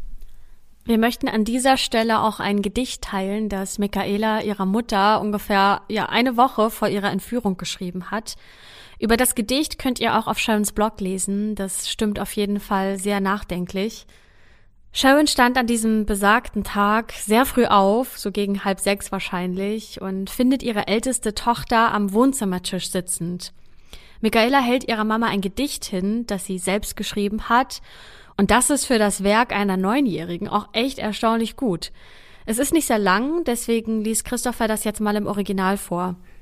Wir möchten an dieser Stelle auch ein Gedicht teilen, das Michaela ihrer Mutter ungefähr eine Woche vor ihrer Entführung geschrieben hat. Über das Gedicht könnt ihr auch auf Sharons Blog lesen. Das stimmt auf jeden Fall sehr nachdenklich. Sharon stand an diesem besagten Tag sehr früh auf, so gegen 5:30 wahrscheinlich, und findet ihre älteste Tochter am Wohnzimmertisch sitzend. Michaela hält ihrer Mama ein Gedicht hin, das sie selbst geschrieben hat. Und das ist für das Werk einer 9-Jährigen auch echt erstaunlich gut. Es ist nicht sehr lang, deswegen liest Christopher das jetzt mal im Original vor.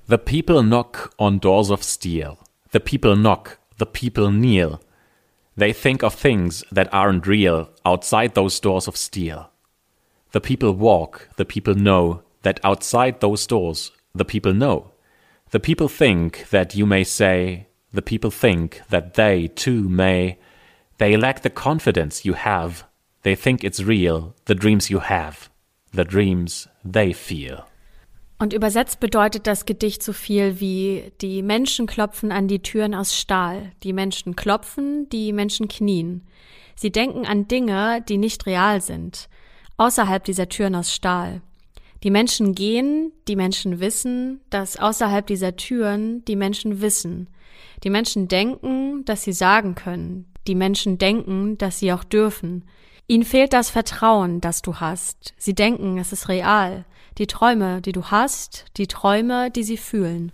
The people knock on doors of steel. The people knock, the people kneel. They think of things that aren't real outside those doors of steel. The people walk, the people know that outside those doors, the people know. The people think that you may say, the people think that they too may. They lack the confidence you have. They think it's real, the dreams you have, the dreams they feel. Und übersetzt bedeutet das Gedicht so viel wie: Die Menschen klopfen an die Türen aus Stahl. Die Menschen klopfen, die Menschen knien. Sie denken an Dinge, die nicht real sind, außerhalb dieser Türen aus Stahl. Die Menschen gehen, die Menschen wissen, dass außerhalb dieser Türen die Menschen wissen. Die Menschen denken, dass sie sagen können. Die Menschen denken, dass sie auch dürfen. Ihnen fehlt das Vertrauen, das du hast. Sie denken, es ist real. Die Träume, die du hast, die Träume, die sie fühlen.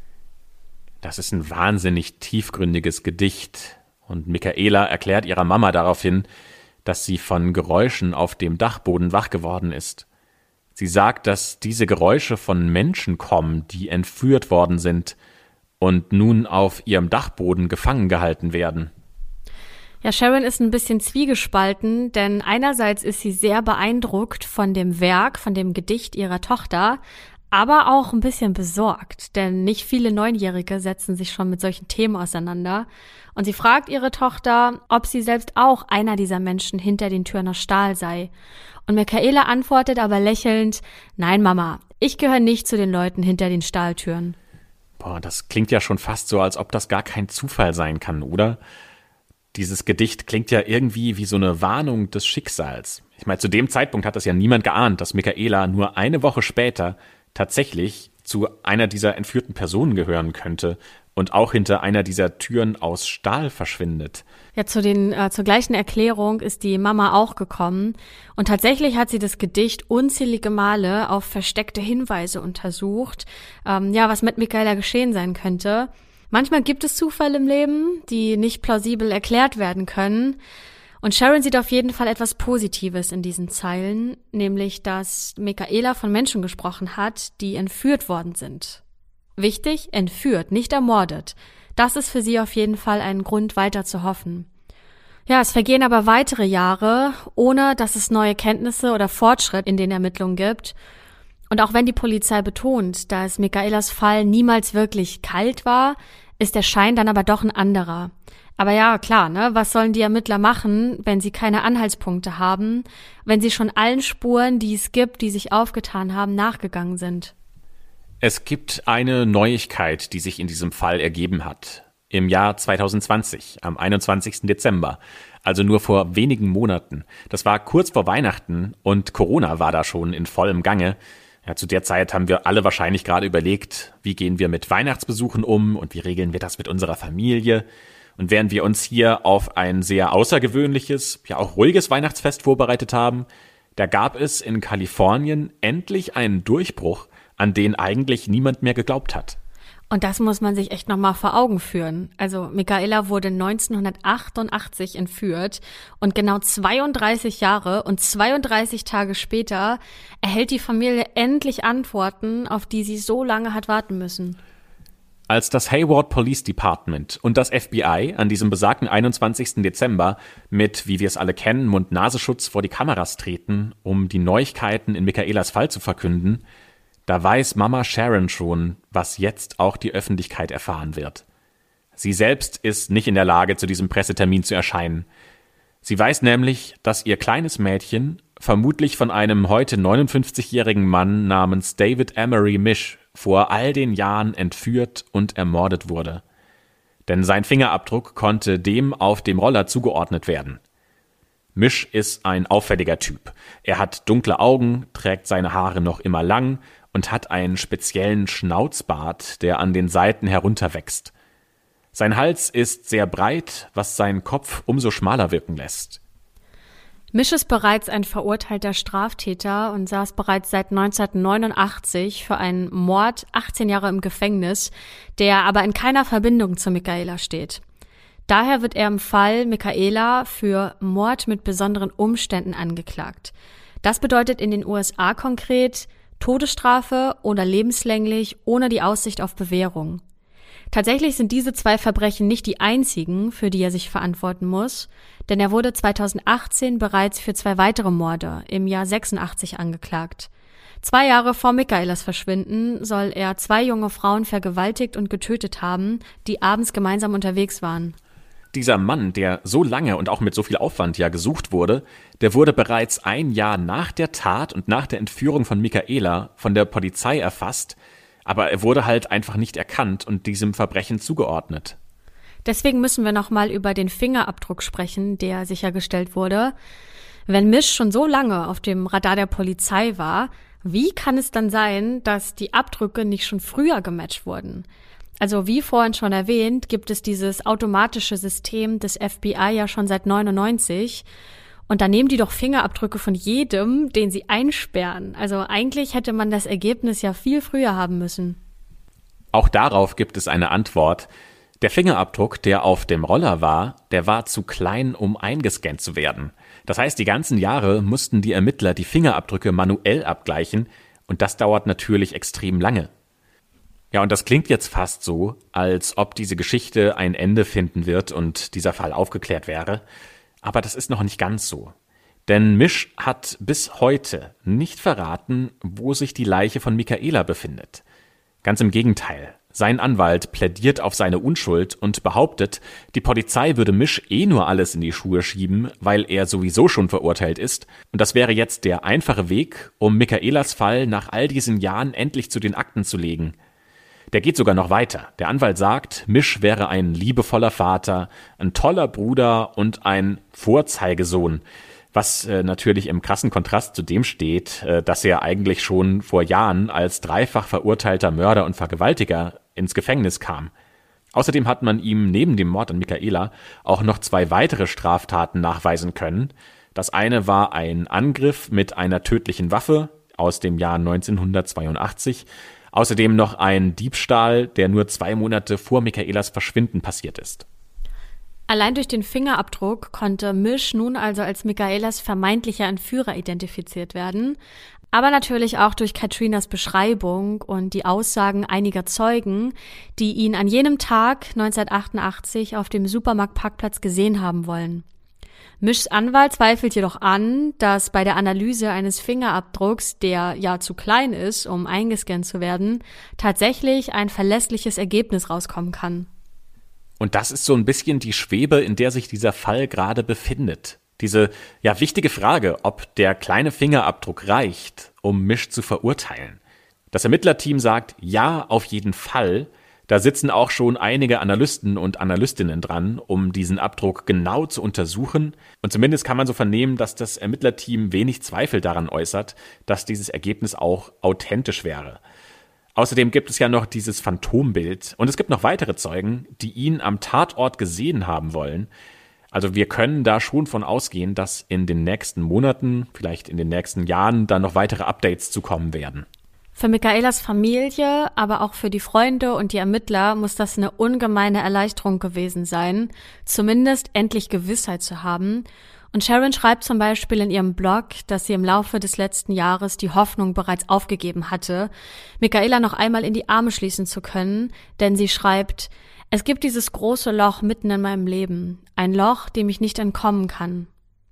Das ist ein wahnsinnig tiefgründiges Gedicht. Und Michaela erklärt ihrer Mama daraufhin, dass sie von Geräuschen auf dem Dachboden wach geworden ist. Sie sagt, dass diese Geräusche von Menschen kommen, die entführt worden sind und nun auf ihrem Dachboden gefangen gehalten werden. Ja, Sharon ist ein bisschen zwiegespalten, denn einerseits ist sie sehr beeindruckt von dem Werk, von dem Gedicht ihrer Tochter, aber auch ein bisschen besorgt, denn nicht viele Neunjährige setzen sich schon mit solchen Themen auseinander. Und sie fragt ihre Tochter, ob sie selbst auch einer dieser Menschen hinter den Türen aus Stahl sei. Und Michaela antwortet aber lächelnd: Nein, Mama, ich gehöre nicht zu den Leuten hinter den Stahltüren. Boah, das klingt ja schon fast so, als ob das gar kein Zufall sein kann, oder? Dieses Gedicht klingt ja irgendwie wie so eine Warnung des Schicksals. Ich meine, zu dem Zeitpunkt hat das ja niemand geahnt, dass Michaela nur eine Woche später tatsächlich zu einer dieser entführten Personen gehören könnte und auch hinter einer dieser Türen aus Stahl verschwindet. Ja, zur gleichen Erklärung ist die Mama auch gekommen. Und tatsächlich hat sie das Gedicht unzählige Male auf versteckte Hinweise untersucht, was mit Michaela geschehen sein könnte. Manchmal gibt es Zufälle im Leben, die nicht plausibel erklärt werden können. Und Sharon sieht auf jeden Fall etwas Positives in diesen Zeilen, nämlich, dass Michaela von Menschen gesprochen hat, die entführt worden sind. Wichtig, entführt, nicht ermordet. Das ist für sie auf jeden Fall ein Grund, weiter zu hoffen. Ja, es vergehen aber weitere Jahre, ohne dass es neue Kenntnisse oder Fortschritt in den Ermittlungen gibt. Und auch wenn die Polizei betont, dass Michaelas Fall niemals wirklich kalt war, ist der Schein dann aber doch ein anderer. Aber ja, klar, was sollen die Ermittler machen, wenn sie keine Anhaltspunkte haben, wenn sie schon allen Spuren, die es gibt, die sich aufgetan haben, nachgegangen sind? Es gibt eine Neuigkeit, die sich in diesem Fall ergeben hat. Im Jahr 2020, am 21. Dezember, also nur vor wenigen Monaten. Das war kurz vor Weihnachten und Corona war da schon in vollem Gange. Ja, zu der Zeit haben wir alle wahrscheinlich gerade überlegt, wie gehen wir mit Weihnachtsbesuchen um und wie regeln wir das mit unserer Familie. Und während wir uns hier auf ein sehr außergewöhnliches, ja auch ruhiges Weihnachtsfest vorbereitet haben, da gab es in Kalifornien endlich einen Durchbruch, an den eigentlich niemand mehr geglaubt hat. Und das muss man sich echt nochmal vor Augen führen. Also Michaela wurde 1988 entführt und genau 32 Jahre und 32 Tage später erhält die Familie endlich Antworten, auf die sie so lange hat warten müssen. Als das Hayward Police Department und das FBI an diesem besagten 21. Dezember mit, wie wir es alle kennen, Mund-Nasenschutz vor die Kameras treten, um die Neuigkeiten in Michaelas Fall zu verkünden, da weiß Mama Sharon schon, was jetzt auch die Öffentlichkeit erfahren wird. Sie selbst ist nicht in der Lage, zu diesem Pressetermin zu erscheinen. Sie weiß nämlich, dass ihr kleines Mädchen vermutlich von einem heute 59-jährigen Mann namens David Emery Misch vor all den Jahren entführt und ermordet wurde. Denn sein Fingerabdruck konnte dem auf dem Roller zugeordnet werden. Misch ist ein auffälliger Typ. Er hat dunkle Augen, trägt seine Haare noch immer lang und hat einen speziellen Schnauzbart, der an den Seiten herunterwächst. Sein Hals ist sehr breit, was seinen Kopf umso schmaler wirken lässt. Misch ist bereits ein verurteilter Straftäter und saß bereits seit 1989 für einen Mord 18 Jahre im Gefängnis, der aber in keiner Verbindung zu Michaela steht. Daher wird er im Fall Michaela für Mord mit besonderen Umständen angeklagt. Das bedeutet in den USA konkret, Todesstrafe oder lebenslänglich ohne die Aussicht auf Bewährung. Tatsächlich sind diese 2 Verbrechen nicht die einzigen, für die er sich verantworten muss, denn er wurde 2018 bereits für 2 weitere Morde im Jahr 86 angeklagt. 2 Jahre vor Michaelas Verschwinden soll er 2 junge Frauen vergewaltigt und getötet haben, die abends gemeinsam unterwegs waren. Dieser Mann, der so lange und auch mit so viel Aufwand ja gesucht wurde, der wurde bereits 1 Jahr nach der Tat und nach der Entführung von Michaela von der Polizei erfasst, aber er wurde halt einfach nicht erkannt und diesem Verbrechen zugeordnet. Deswegen müssen wir nochmal über den Fingerabdruck sprechen, der sichergestellt wurde. Wenn Mish schon so lange auf dem Radar der Polizei war, wie kann es dann sein, dass die Abdrücke nicht schon früher gematcht wurden? Also wie vorhin schon erwähnt, gibt es dieses automatische System des FBI ja schon seit 1999. Und da nehmen die doch Fingerabdrücke von jedem, den sie einsperren. Also eigentlich hätte man das Ergebnis ja viel früher haben müssen. Auch darauf gibt es eine Antwort. Der Fingerabdruck, der auf dem Roller war, der war zu klein, um eingescannt zu werden. Das heißt, die ganzen Jahre mussten die Ermittler die Fingerabdrücke manuell abgleichen und das dauert natürlich extrem lange. Ja, und das klingt jetzt fast so, als ob diese Geschichte ein Ende finden wird und dieser Fall aufgeklärt wäre. Aber das ist noch nicht ganz so. Denn Mish hat bis heute nicht verraten, wo sich die Leiche von Michaela befindet. Ganz im Gegenteil. Sein Anwalt plädiert auf seine Unschuld und behauptet, die Polizei würde Mish nur alles in die Schuhe schieben, weil er sowieso schon verurteilt ist. Und das wäre jetzt der einfache Weg, um Michaelas Fall nach all diesen Jahren endlich zu den Akten zu legen. Der geht sogar noch weiter. Der Anwalt sagt, Mish wäre ein liebevoller Vater, ein toller Bruder und ein Vorzeigesohn, was natürlich im krassen Kontrast zu dem steht, dass er eigentlich schon vor Jahren als dreifach verurteilter Mörder und Vergewaltiger ins Gefängnis kam. Außerdem hat man ihm neben dem Mord an Michaela auch noch 2 weitere Straftaten nachweisen können. Das eine war ein Angriff mit einer tödlichen Waffe aus dem Jahr 1982, außerdem noch ein Diebstahl, der nur 2 Monate vor Michaelas Verschwinden passiert ist. Allein durch den Fingerabdruck konnte Mish nun also als Michaelas vermeintlicher Entführer identifiziert werden, aber natürlich auch durch Katrinas Beschreibung und die Aussagen einiger Zeugen, die ihn an jenem Tag 1988 auf dem Supermarktparkplatz gesehen haben wollen. Mishs Anwalt zweifelt jedoch an, dass bei der Analyse eines Fingerabdrucks, der ja zu klein ist, um eingescannt zu werden, tatsächlich ein verlässliches Ergebnis rauskommen kann. Und das ist so ein bisschen die Schwebe, in der sich dieser Fall gerade befindet. Diese wichtige Frage, ob der kleine Fingerabdruck reicht, um Mish zu verurteilen. Das Ermittlerteam sagt, ja, auf jeden Fall. Da sitzen auch schon einige Analysten und Analystinnen dran, um diesen Abdruck genau zu untersuchen. Und zumindest kann man so vernehmen, dass das Ermittlerteam wenig Zweifel daran äußert, dass dieses Ergebnis auch authentisch wäre. Außerdem gibt es ja noch dieses Phantombild und es gibt noch weitere Zeugen, die ihn am Tatort gesehen haben wollen. Also wir können da schon von ausgehen, dass in den nächsten Monaten, vielleicht in den nächsten Jahren, da noch weitere Updates zukommen werden. Für Michaelas Familie, aber auch für die Freunde und die Ermittler muss das eine ungemeine Erleichterung gewesen sein, zumindest endlich Gewissheit zu haben. Und Sharon schreibt zum Beispiel in ihrem Blog, dass sie im Laufe des letzten Jahres die Hoffnung bereits aufgegeben hatte, Michaela noch einmal in die Arme schließen zu können, denn sie schreibt, es gibt dieses große Loch mitten in meinem Leben, ein Loch, dem ich nicht entkommen kann.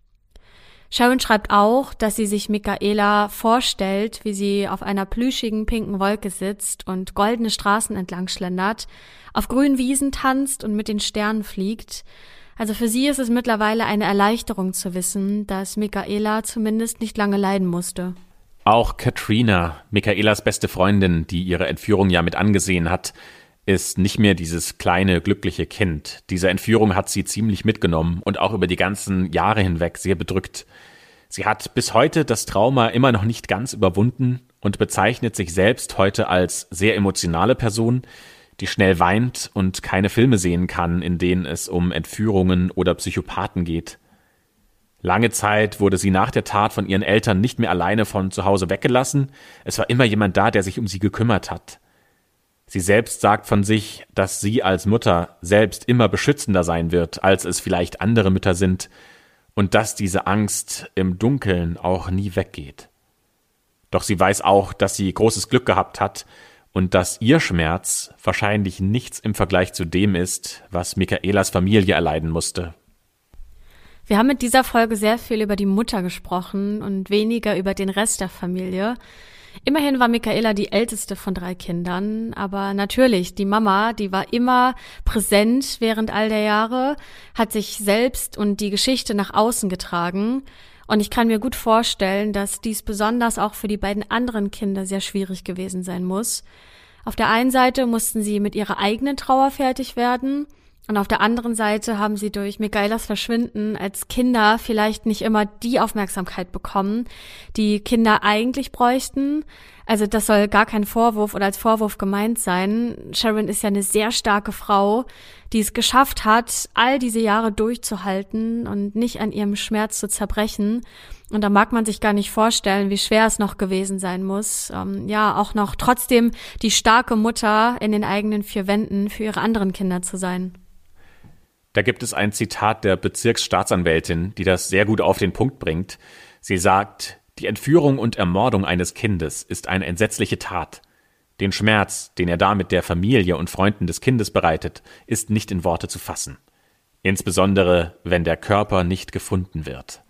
Sharon schreibt auch, dass sie sich Michaela vorstellt, wie sie auf einer plüschigen pinken Wolke sitzt und goldene Straßen entlang schlendert, auf grünen Wiesen tanzt und mit den Sternen fliegt. Also für sie ist es mittlerweile eine Erleichterung zu wissen, dass Michaela zumindest nicht lange leiden musste. Auch Katrina, Michaelas beste Freundin, die ihre Entführung ja mit angesehen hat, ist nicht mehr dieses kleine, glückliche Kind. Diese Entführung hat sie ziemlich mitgenommen und auch über die ganzen Jahre hinweg sehr bedrückt. Sie hat bis heute das Trauma immer noch nicht ganz überwunden und bezeichnet sich selbst heute als sehr emotionale Person, die schnell weint und keine Filme sehen kann, in denen es um Entführungen oder Psychopathen geht. Lange Zeit wurde sie nach der Tat von ihren Eltern nicht mehr alleine von zu Hause weggelassen. Es war immer jemand da, der sich um sie gekümmert hat. Sie selbst sagt von sich, dass sie als Mutter selbst immer beschützender sein wird, als es vielleicht andere Mütter sind, und dass diese Angst im Dunkeln auch nie weggeht. Doch sie weiß auch, dass sie großes Glück gehabt hat und dass ihr Schmerz wahrscheinlich nichts im Vergleich zu dem ist, was Michaelas Familie erleiden musste. Wir haben mit dieser Folge sehr viel über die Mutter gesprochen und weniger über den Rest der Familie. Immerhin war Michaela die älteste von 3 Kindern, aber natürlich, die Mama, die war immer präsent während all der Jahre, hat sich selbst und die Geschichte nach außen getragen. Und ich kann mir gut vorstellen, dass dies besonders auch für die beiden anderen Kinder sehr schwierig gewesen sein muss. Auf der einen Seite mussten sie mit ihrer eigenen Trauer fertig werden, und auf der anderen Seite haben sie durch Michaelas Verschwinden als Kinder vielleicht nicht immer die Aufmerksamkeit bekommen, die Kinder eigentlich bräuchten. Also das soll gar kein Vorwurf oder als Vorwurf gemeint sein. Sharon ist ja eine sehr starke Frau, die es geschafft hat, all diese Jahre durchzuhalten und nicht an ihrem Schmerz zu zerbrechen. Und da mag man sich gar nicht vorstellen, wie schwer es noch gewesen sein muss, auch noch trotzdem die starke Mutter in den eigenen 4 Wänden für ihre anderen Kinder zu sein. Da gibt es ein Zitat der Bezirksstaatsanwältin, die das sehr gut auf den Punkt bringt. Sie sagt, die Entführung und Ermordung eines Kindes ist eine entsetzliche Tat. Den Schmerz, den er damit der Familie und Freunden des Kindes bereitet, ist nicht in Worte zu fassen. Insbesondere, wenn der Körper nicht gefunden wird.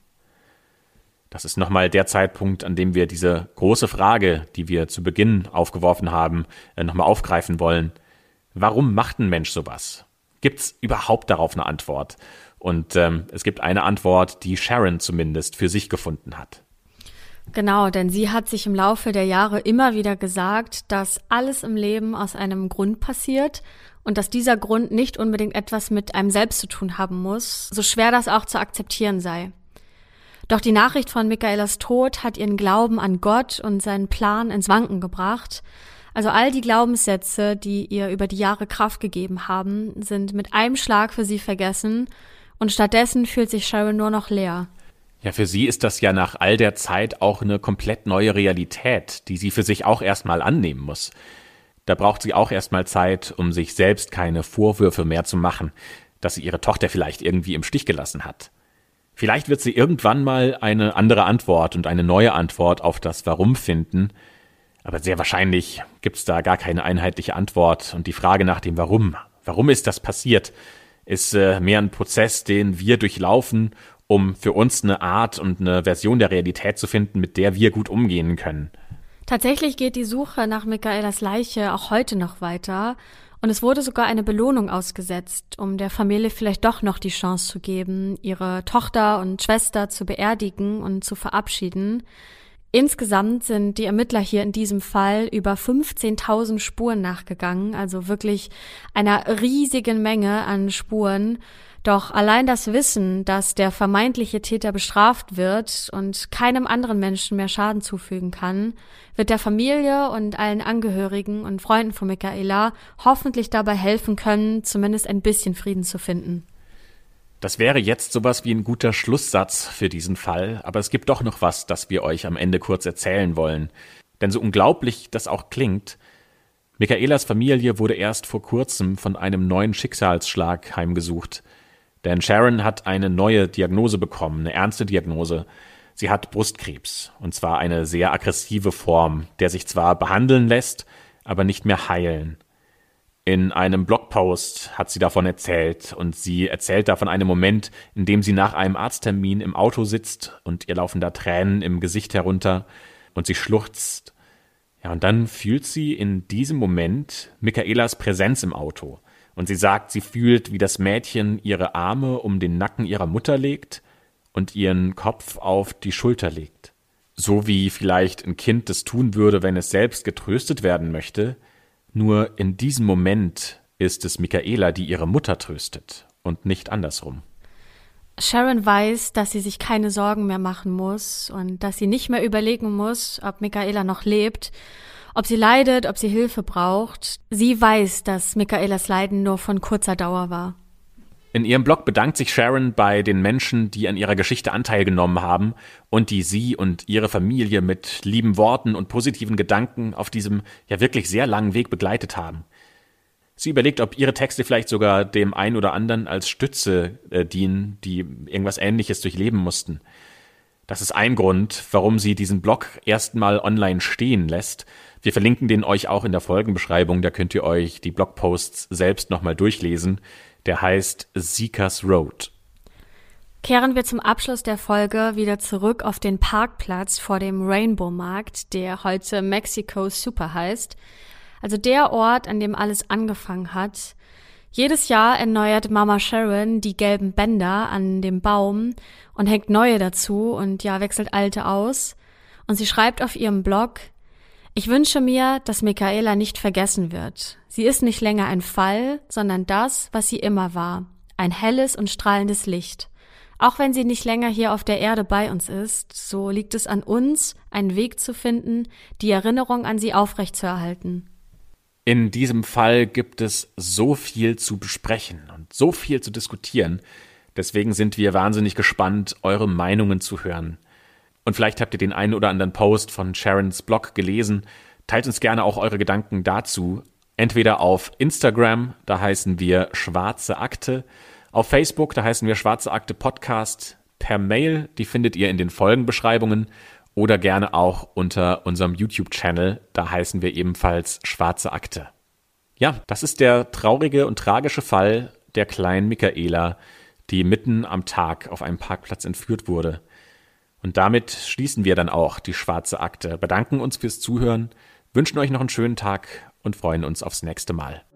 Das ist nochmal der Zeitpunkt, an dem wir diese große Frage, die wir zu Beginn aufgeworfen haben, nochmal aufgreifen wollen. Warum macht ein Mensch sowas? Gibt es überhaupt darauf eine Antwort? Und es gibt eine Antwort, die Sharon zumindest für sich gefunden hat. Genau, denn sie hat sich im Laufe der Jahre immer wieder gesagt, dass alles im Leben aus einem Grund passiert und dass dieser Grund nicht unbedingt etwas mit einem selbst zu tun haben muss, so schwer das auch zu akzeptieren sei. Doch die Nachricht von Michaelas Tod hat ihren Glauben an Gott und seinen Plan ins Wanken gebracht. Also all die Glaubenssätze, die ihr über die Jahre Kraft gegeben haben, sind mit einem Schlag für sie vergessen und stattdessen fühlt sich Sharon nur noch leer. Ja, für sie ist das ja nach all der Zeit auch eine komplett neue Realität, die sie für sich auch erstmal annehmen muss. Da braucht sie auch erstmal Zeit, um sich selbst keine Vorwürfe mehr zu machen, dass sie ihre Tochter vielleicht irgendwie im Stich gelassen hat. Vielleicht wird sie irgendwann mal eine andere Antwort und eine neue Antwort auf das Warum finden, aber sehr wahrscheinlich gibt's da gar keine einheitliche Antwort und die Frage nach dem Warum ist das passiert, ist mehr ein Prozess, den wir durchlaufen, um für uns eine Art und eine Version der Realität zu finden, mit der wir gut umgehen können. Tatsächlich geht die Suche nach Michaelas Leiche auch heute noch weiter und es wurde sogar eine Belohnung ausgesetzt, um der Familie vielleicht doch noch die Chance zu geben, ihre Tochter und Schwester zu beerdigen und zu verabschieden. Insgesamt sind die Ermittler hier in diesem Fall über 15.000 Spuren nachgegangen, also wirklich einer riesigen Menge an Spuren. Doch allein das Wissen, dass der vermeintliche Täter bestraft wird und keinem anderen Menschen mehr Schaden zufügen kann, wird der Familie und allen Angehörigen und Freunden von Michaela hoffentlich dabei helfen können, zumindest ein bisschen Frieden zu finden. Das wäre jetzt sowas wie ein guter Schlusssatz für diesen Fall, aber es gibt doch noch was, das wir euch am Ende kurz erzählen wollen. Denn so unglaublich das auch klingt, Michaelas Familie wurde erst vor kurzem von einem neuen Schicksalsschlag heimgesucht. Denn Sharon hat eine neue Diagnose bekommen, eine ernste Diagnose. Sie hat Brustkrebs, und zwar eine sehr aggressive Form, der sich zwar behandeln lässt, aber nicht mehr heilen. In einem Blogpost hat sie davon erzählt und sie erzählt da von einem Moment, in dem sie nach einem Arzttermin im Auto sitzt und ihr laufen da Tränen im Gesicht herunter und sie schluchzt. Ja, und dann fühlt sie in diesem Moment Michaelas Präsenz im Auto und sie sagt, sie fühlt, wie das Mädchen ihre Arme um den Nacken ihrer Mutter legt und ihren Kopf auf die Schulter legt. So wie vielleicht ein Kind das tun würde, wenn es selbst getröstet werden möchte. Nur in diesem Moment ist es Michaela, die ihre Mutter tröstet und nicht andersrum. Sharon weiß, dass sie sich keine Sorgen mehr machen muss und dass sie nicht mehr überlegen muss, ob Michaela noch lebt, ob sie leidet, ob sie Hilfe braucht. Sie weiß, dass Michaelas Leiden nur von kurzer Dauer war. In ihrem Blog bedankt sich Sharon bei den Menschen, die an ihrer Geschichte Anteil genommen haben und die sie und ihre Familie mit lieben Worten und positiven Gedanken auf diesem ja wirklich sehr langen Weg begleitet haben. Sie überlegt, ob ihre Texte vielleicht sogar dem einen oder anderen als Stütze dienen, die irgendwas Ähnliches durchleben mussten. Das ist ein Grund, warum sie diesen Blog erstmal online stehen lässt. Wir verlinken den euch auch in der Folgenbeschreibung, da könnt ihr euch die Blogposts selbst nochmal durchlesen. Der heißt Seekers Road. Kehren wir zum Abschluss der Folge wieder zurück auf den Parkplatz vor dem Rainbow-Markt, der heute Mexico Super heißt. Also der Ort, an dem alles angefangen hat. Jedes Jahr erneuert Mama Sharon die gelben Bänder an dem Baum und hängt neue dazu und wechselt alte aus. Und sie schreibt auf ihrem Blog: Ich wünsche mir, dass Michaela nicht vergessen wird. Sie ist nicht länger ein Fall, sondern das, was sie immer war. Ein helles und strahlendes Licht. Auch wenn sie nicht länger hier auf der Erde bei uns ist, so liegt es an uns, einen Weg zu finden, die Erinnerung an sie aufrechtzuerhalten. In diesem Fall gibt es so viel zu besprechen und so viel zu diskutieren. Deswegen sind wir wahnsinnig gespannt, eure Meinungen zu hören. Und vielleicht habt ihr den einen oder anderen Post von Sharons Blog gelesen. Teilt uns gerne auch eure Gedanken dazu. Entweder auf Instagram, da heißen wir Schwarze Akte. Auf Facebook, da heißen wir Schwarze Akte Podcast. Per Mail, die findet ihr in den Folgenbeschreibungen. Oder gerne auch unter unserem YouTube-Channel, da heißen wir ebenfalls Schwarze Akte. Ja, das ist der traurige und tragische Fall der kleinen Michaela, die mitten am Tag auf einem Parkplatz entführt wurde. Und damit schließen wir dann auch die Schwarze Akte, bedanken uns fürs Zuhören, wünschen euch noch einen schönen Tag und freuen uns aufs nächste Mal.